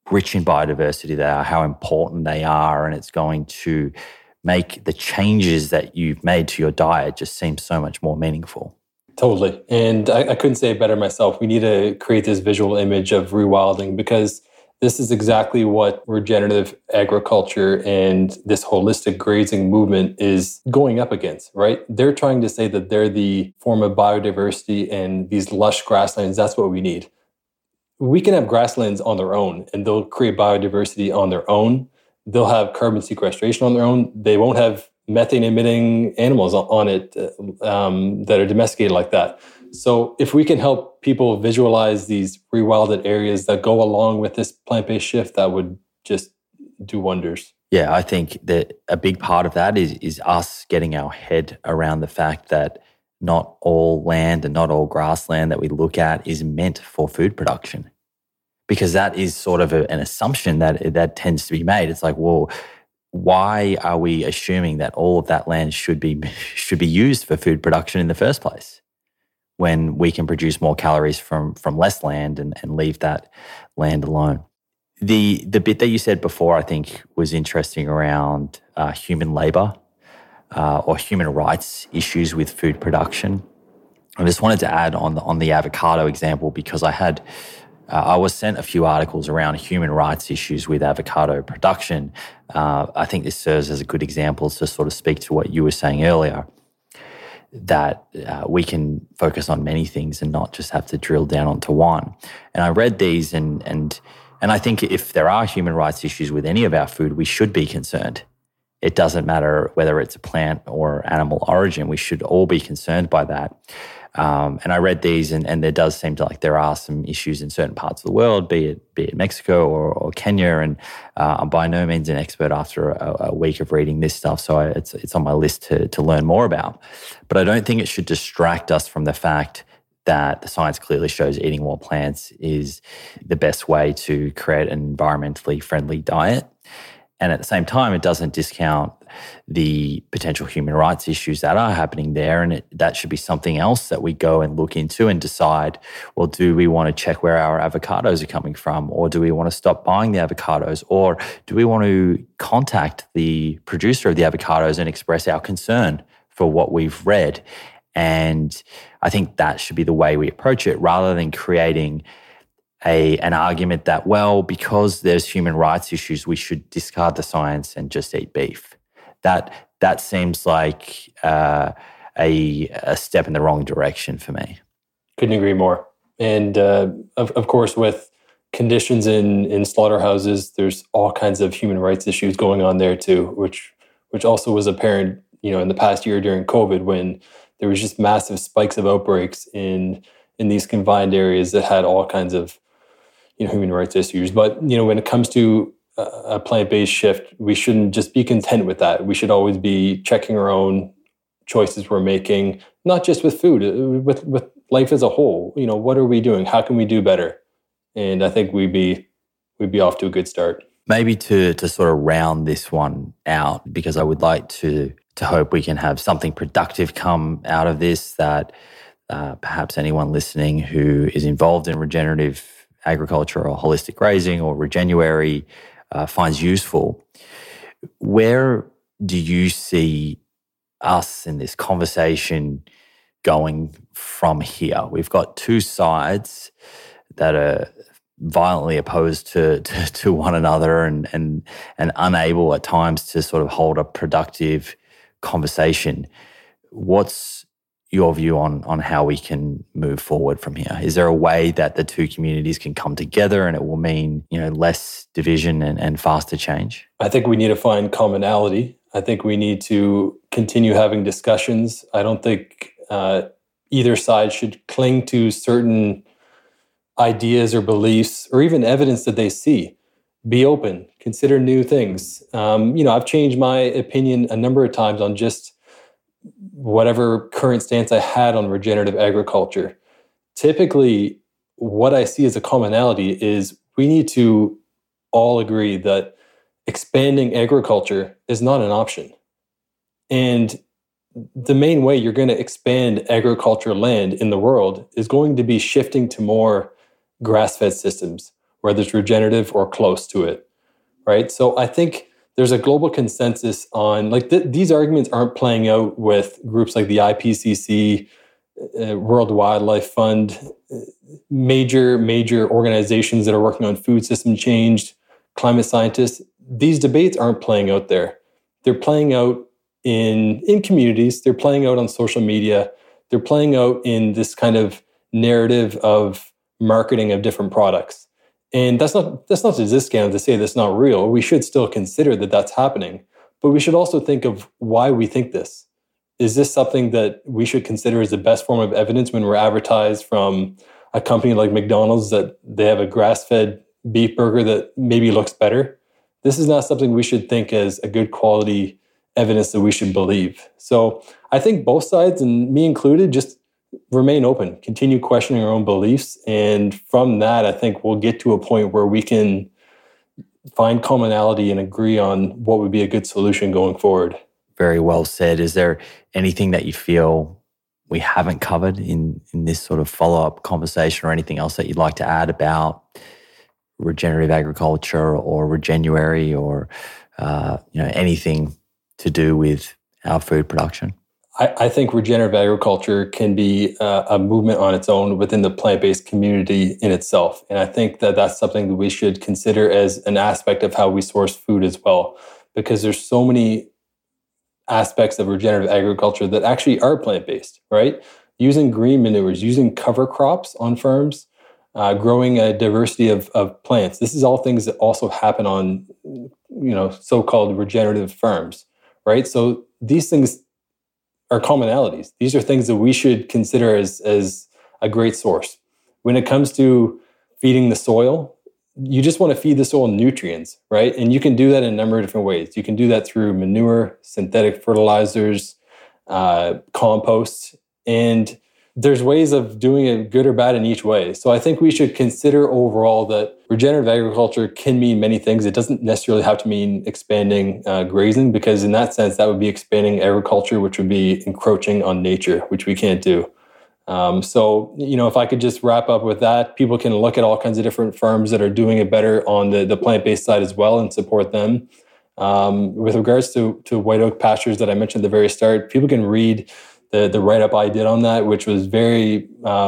S1: rich in biodiversity they are, how important they are, and it's going to make the changes that you've made to your diet just seem so much more meaningful.
S2: Totally. And I couldn't say it better myself. We need to create this visual image of rewilding, because this is exactly what regenerative agriculture and this holistic grazing movement is going up against, right? They're trying to say that they're the form of biodiversity, and these lush grasslands, that's what we need. We can have grasslands on their own and they'll create biodiversity on their own. They'll have carbon sequestration on their own. They won't have methane emitting animals on it that are domesticated like that. So if we can help people visualize these rewilded areas that go along with this plant-based shift, that would just do wonders.
S1: Yeah, I think that a big part of that is us getting our head around the fact that not all land and not all grassland that we look at is meant for food production. Because that is sort of an assumption that tends to be made. It's like, well, why are we assuming that all of that land should be used for food production in the first place, when we can produce more calories from less land and leave that land alone? The bit that you said before, I think, was interesting around human labor or human rights issues with food production. I just wanted to add on the avocado example, because I was sent a few articles around human rights issues with avocado production. I think this serves as a good example to sort of speak to what you were saying earlier, that we can focus on many things and not just have to drill down onto one. And I read these and I think if there are human rights issues with any of our food, we should be concerned. It doesn't matter whether it's a plant or animal origin. We should all be concerned by that. And I read these, and there does seem to there are some issues in certain parts of the world, be it Mexico or Kenya. And I'm by no means an expert after a week of reading this stuff, so it's on my list to learn more about. But I don't think it should distract us from the fact that the science clearly shows eating more plants is the best way to create an environmentally friendly diet. And at the same time, it doesn't discount the potential human rights issues that are happening there. And that should be something else that we go and look into and decide, well, do we want to check where our avocados are coming from? Or do we want to stop buying the avocados? Or do we want to contact the producer of the avocados and express our concern for what we've read? And I think that should be the way we approach it, rather than creating an argument that, well, because there's human rights issues, we should discard the science and just eat beef. That seems like a step in the wrong direction for me.
S2: Couldn't agree more. And of course, with conditions in slaughterhouses, there's all kinds of human rights issues going on there too, which also was apparent, in the past year during COVID, when there was just massive spikes of outbreaks in these confined areas that had all kinds of human rights issues. But when it comes to a plant-based shift, we shouldn't just be content with that. We should always be checking our own choices we're making, not just with food, with life as a whole. What are we doing? How can we do better? And I think we'd be off to a good start.
S1: Maybe to sort of round this one out, because I would like to hope we can have something productive come out of this, that perhaps anyone listening who is involved in regenerative agriculture or holistic grazing or regenuary finds useful. Where do you see us in this conversation going from here? We've got two sides that are violently opposed to one another and unable at times to sort of hold a productive conversation. What's your view on how we can move forward from here? Is there a way that the two communities can come together and it will mean, less division and faster change?
S2: I think we need to find commonality. I think we need to continue having discussions. I don't think either side should cling to certain ideas or beliefs or even evidence that they see. Be open, consider new things. I've changed my opinion a number of times on just whatever current stance I had on regenerative agriculture. Typically, what I see as a commonality is we need to all agree that expanding agriculture is not an option. And the main way you're going to expand agriculture land in the world is going to be shifting to more grass-fed systems, whether it's regenerative or close to it, right? So I think there's a global consensus on these arguments aren't playing out with groups like the IPCC, World Wildlife Fund, major organizations that are working on food system change, climate scientists. These debates aren't playing out there. They're playing out in communities. They're playing out on social media. They're playing out in this kind of narrative of marketing of different products. And that's not to discount to say that's not real. We should still consider that that's happening. But we should also think of why we think this. Is this something that we should consider as the best form of evidence when we're advertised from a company like McDonald's that they have a grass-fed beef burger that maybe looks better? This is not something we should think as a good quality evidence that we should believe. So I think both sides, and me included, just remain open, continue questioning our own beliefs. And from that, I think we'll get to a point where we can find commonality and agree on what would be a good solution going forward.
S1: Very well said. Is there anything that you feel we haven't covered in this sort of follow-up conversation, or anything else that you'd like to add about regenerative agriculture or Regenuary, or anything to do with our food production?
S2: I think regenerative agriculture can be a movement on its own within the plant-based community in itself. And I think that that's something that we should consider as an aspect of how we source food as well, because there's so many aspects of regenerative agriculture that actually are plant-based, right? Using green manures, using cover crops on farms, growing a diversity of plants. This is all things that also happen on, so-called regenerative farms, right? So these things are commonalities. These are things that we should consider as a great source. When it comes to feeding the soil, you just want to feed the soil nutrients, right? And you can do that in a number of different ways. You can do that through manure, synthetic fertilizers, compost, and there's ways of doing it good or bad in each way. So I think we should consider overall that regenerative agriculture can mean many things. It doesn't necessarily have to mean expanding grazing, because in that sense, that would be expanding agriculture, which would be encroaching on nature, which we can't do. So, if I could just wrap up with that, people can look at all kinds of different firms that are doing it better on the plant-based side as well and support them. With regards to White Oak Pastures that I mentioned at the very start, people can read the write-up I did on that, which was very,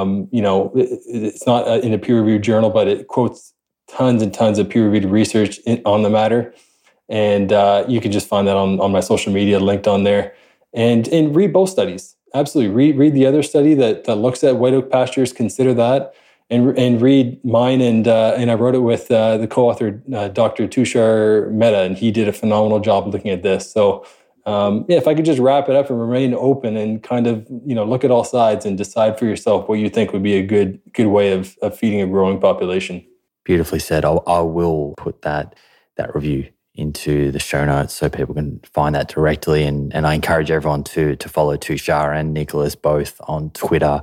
S2: it's not in a peer-reviewed journal, but it quotes tons and tons of peer-reviewed research on the matter. And you can just find that on my social media linked on there. And read both studies. Absolutely. Read the other study that looks at White Oak Pastures, consider that, and read mine. And I wrote it with the co-author, Dr. Tushar Mehta, and he did a phenomenal job looking at this. So if I could just wrap it up and remain open and kind of, look at all sides and decide for yourself what you think would be a good way of feeding a growing population.
S1: Beautifully said. I will put that review into the show notes so people can find that directly. And I encourage everyone to follow Tushar and Nicholas both on Twitter.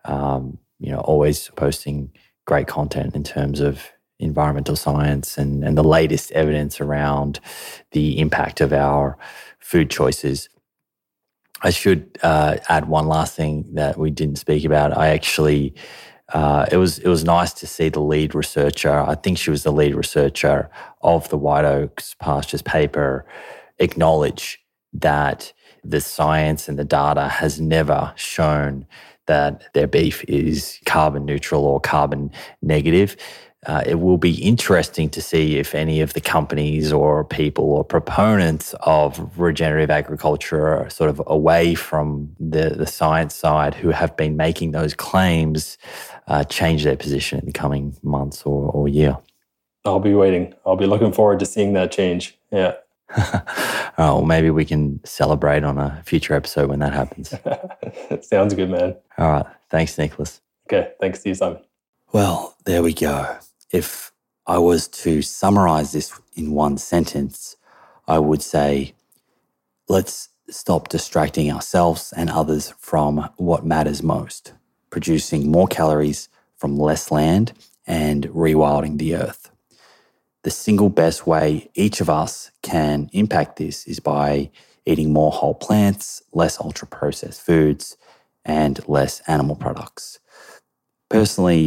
S1: Always posting great content in terms of environmental science and the latest evidence around the impact of our food choices. I should add one last thing that we didn't speak about. I actually, it was nice to see the lead researcher, I think she was the lead researcher of the White Oaks Pastures paper, acknowledge that the science and the data has never shown that their beef is carbon neutral or carbon negative. It will be interesting to see if any of the companies or people or proponents of regenerative agriculture are sort of away from the science side who have been making those claims change their position in the coming months or year.
S2: I'll be waiting. I'll be looking forward to seeing that change. Yeah.
S1: Well, maybe we can celebrate on a future episode when that happens.
S2: Sounds good, man.
S1: All right. Thanks, Nicholas.
S2: Okay. Thanks to you, Simon.
S1: Well, there we go. If I was to summarize this in one sentence, I would say, let's stop distracting ourselves and others from what matters most, producing more calories from less land and rewilding the earth. The single best way each of us can impact this is by eating more whole plants, less ultra-processed foods, and less animal products. Personally,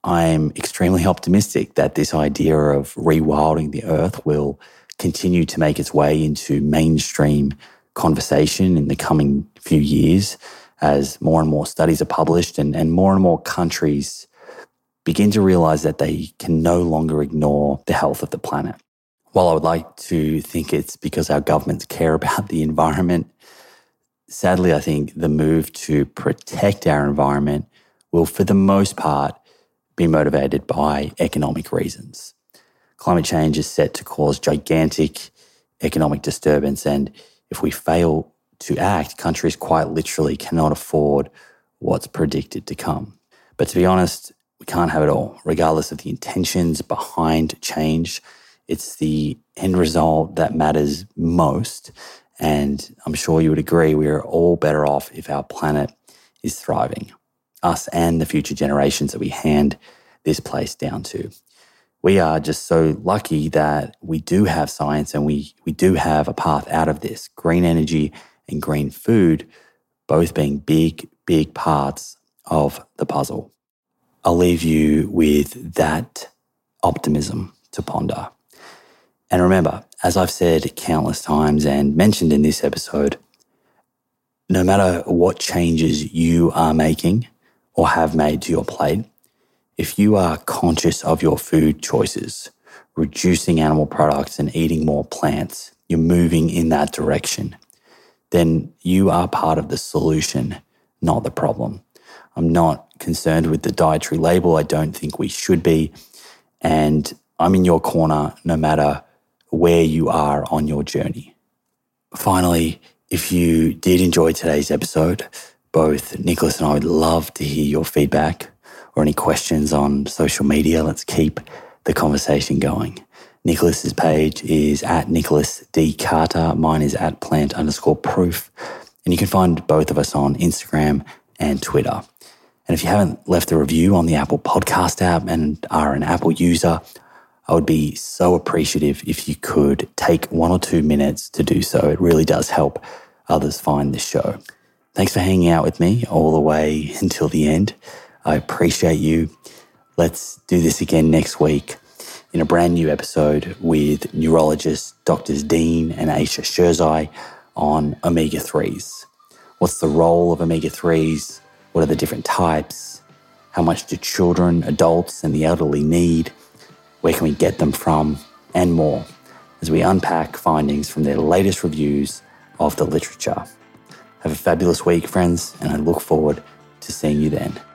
S1: I'm extremely optimistic that this idea of rewilding the earth will continue to make its way into mainstream conversation in the coming few years as more and more studies are published and more countries begin to realize that they can no longer ignore the health of the planet. While I would like to think it's because our governments care about the environment, sadly, I think the move to protect our environment will, for the most part, be motivated by economic reasons. Climate change is set to cause gigantic economic disturbance, and if we fail to act, countries quite literally cannot afford what's predicted to come. But to be honest, we can't have it all. Regardless of the intentions behind change, it's the end result that matters most. And I'm sure you would agree we are all better off if our planet is thriving, us and the future generations that we hand this place down to. We are just so lucky that we do have science and we do have a path out of this. Green energy and green food both being big parts of the puzzle. I'll leave you with that optimism to ponder. And remember, as I've said countless times and mentioned in this episode, no matter what changes you are making or have made to your plate, if you are conscious of your food choices, reducing animal products and eating more plants, you're moving in that direction, then you are part of the solution, not the problem. I'm not concerned with the dietary label. I don't think we should be. And I'm in your corner no matter where you are on your journey. Finally, if you did enjoy today's episode, both Nicholas and I would love to hear your feedback or any questions on social media. Let's keep the conversation going. Nicholas's page is at Nicholas D. Carter. Mine is at plant_proof. And you can find both of us on Instagram and Twitter. And if you haven't left a review on the Apple Podcast app and are an Apple user, I would be so appreciative if you could take 1 or 2 minutes to do so. It really does help others find this show. Thanks for hanging out with me all the way until the end. I appreciate you. Let's do this again next week in a brand new episode with neurologists Drs. Dean and Aisha Sherzai on omega-3s. What's the role of omega-3s? What are the different types? How much do children, adults, and the elderly need? Where can we get them from? And more, as we unpack findings from their latest reviews of the literature. Have a fabulous week, friends, and I look forward to seeing you then.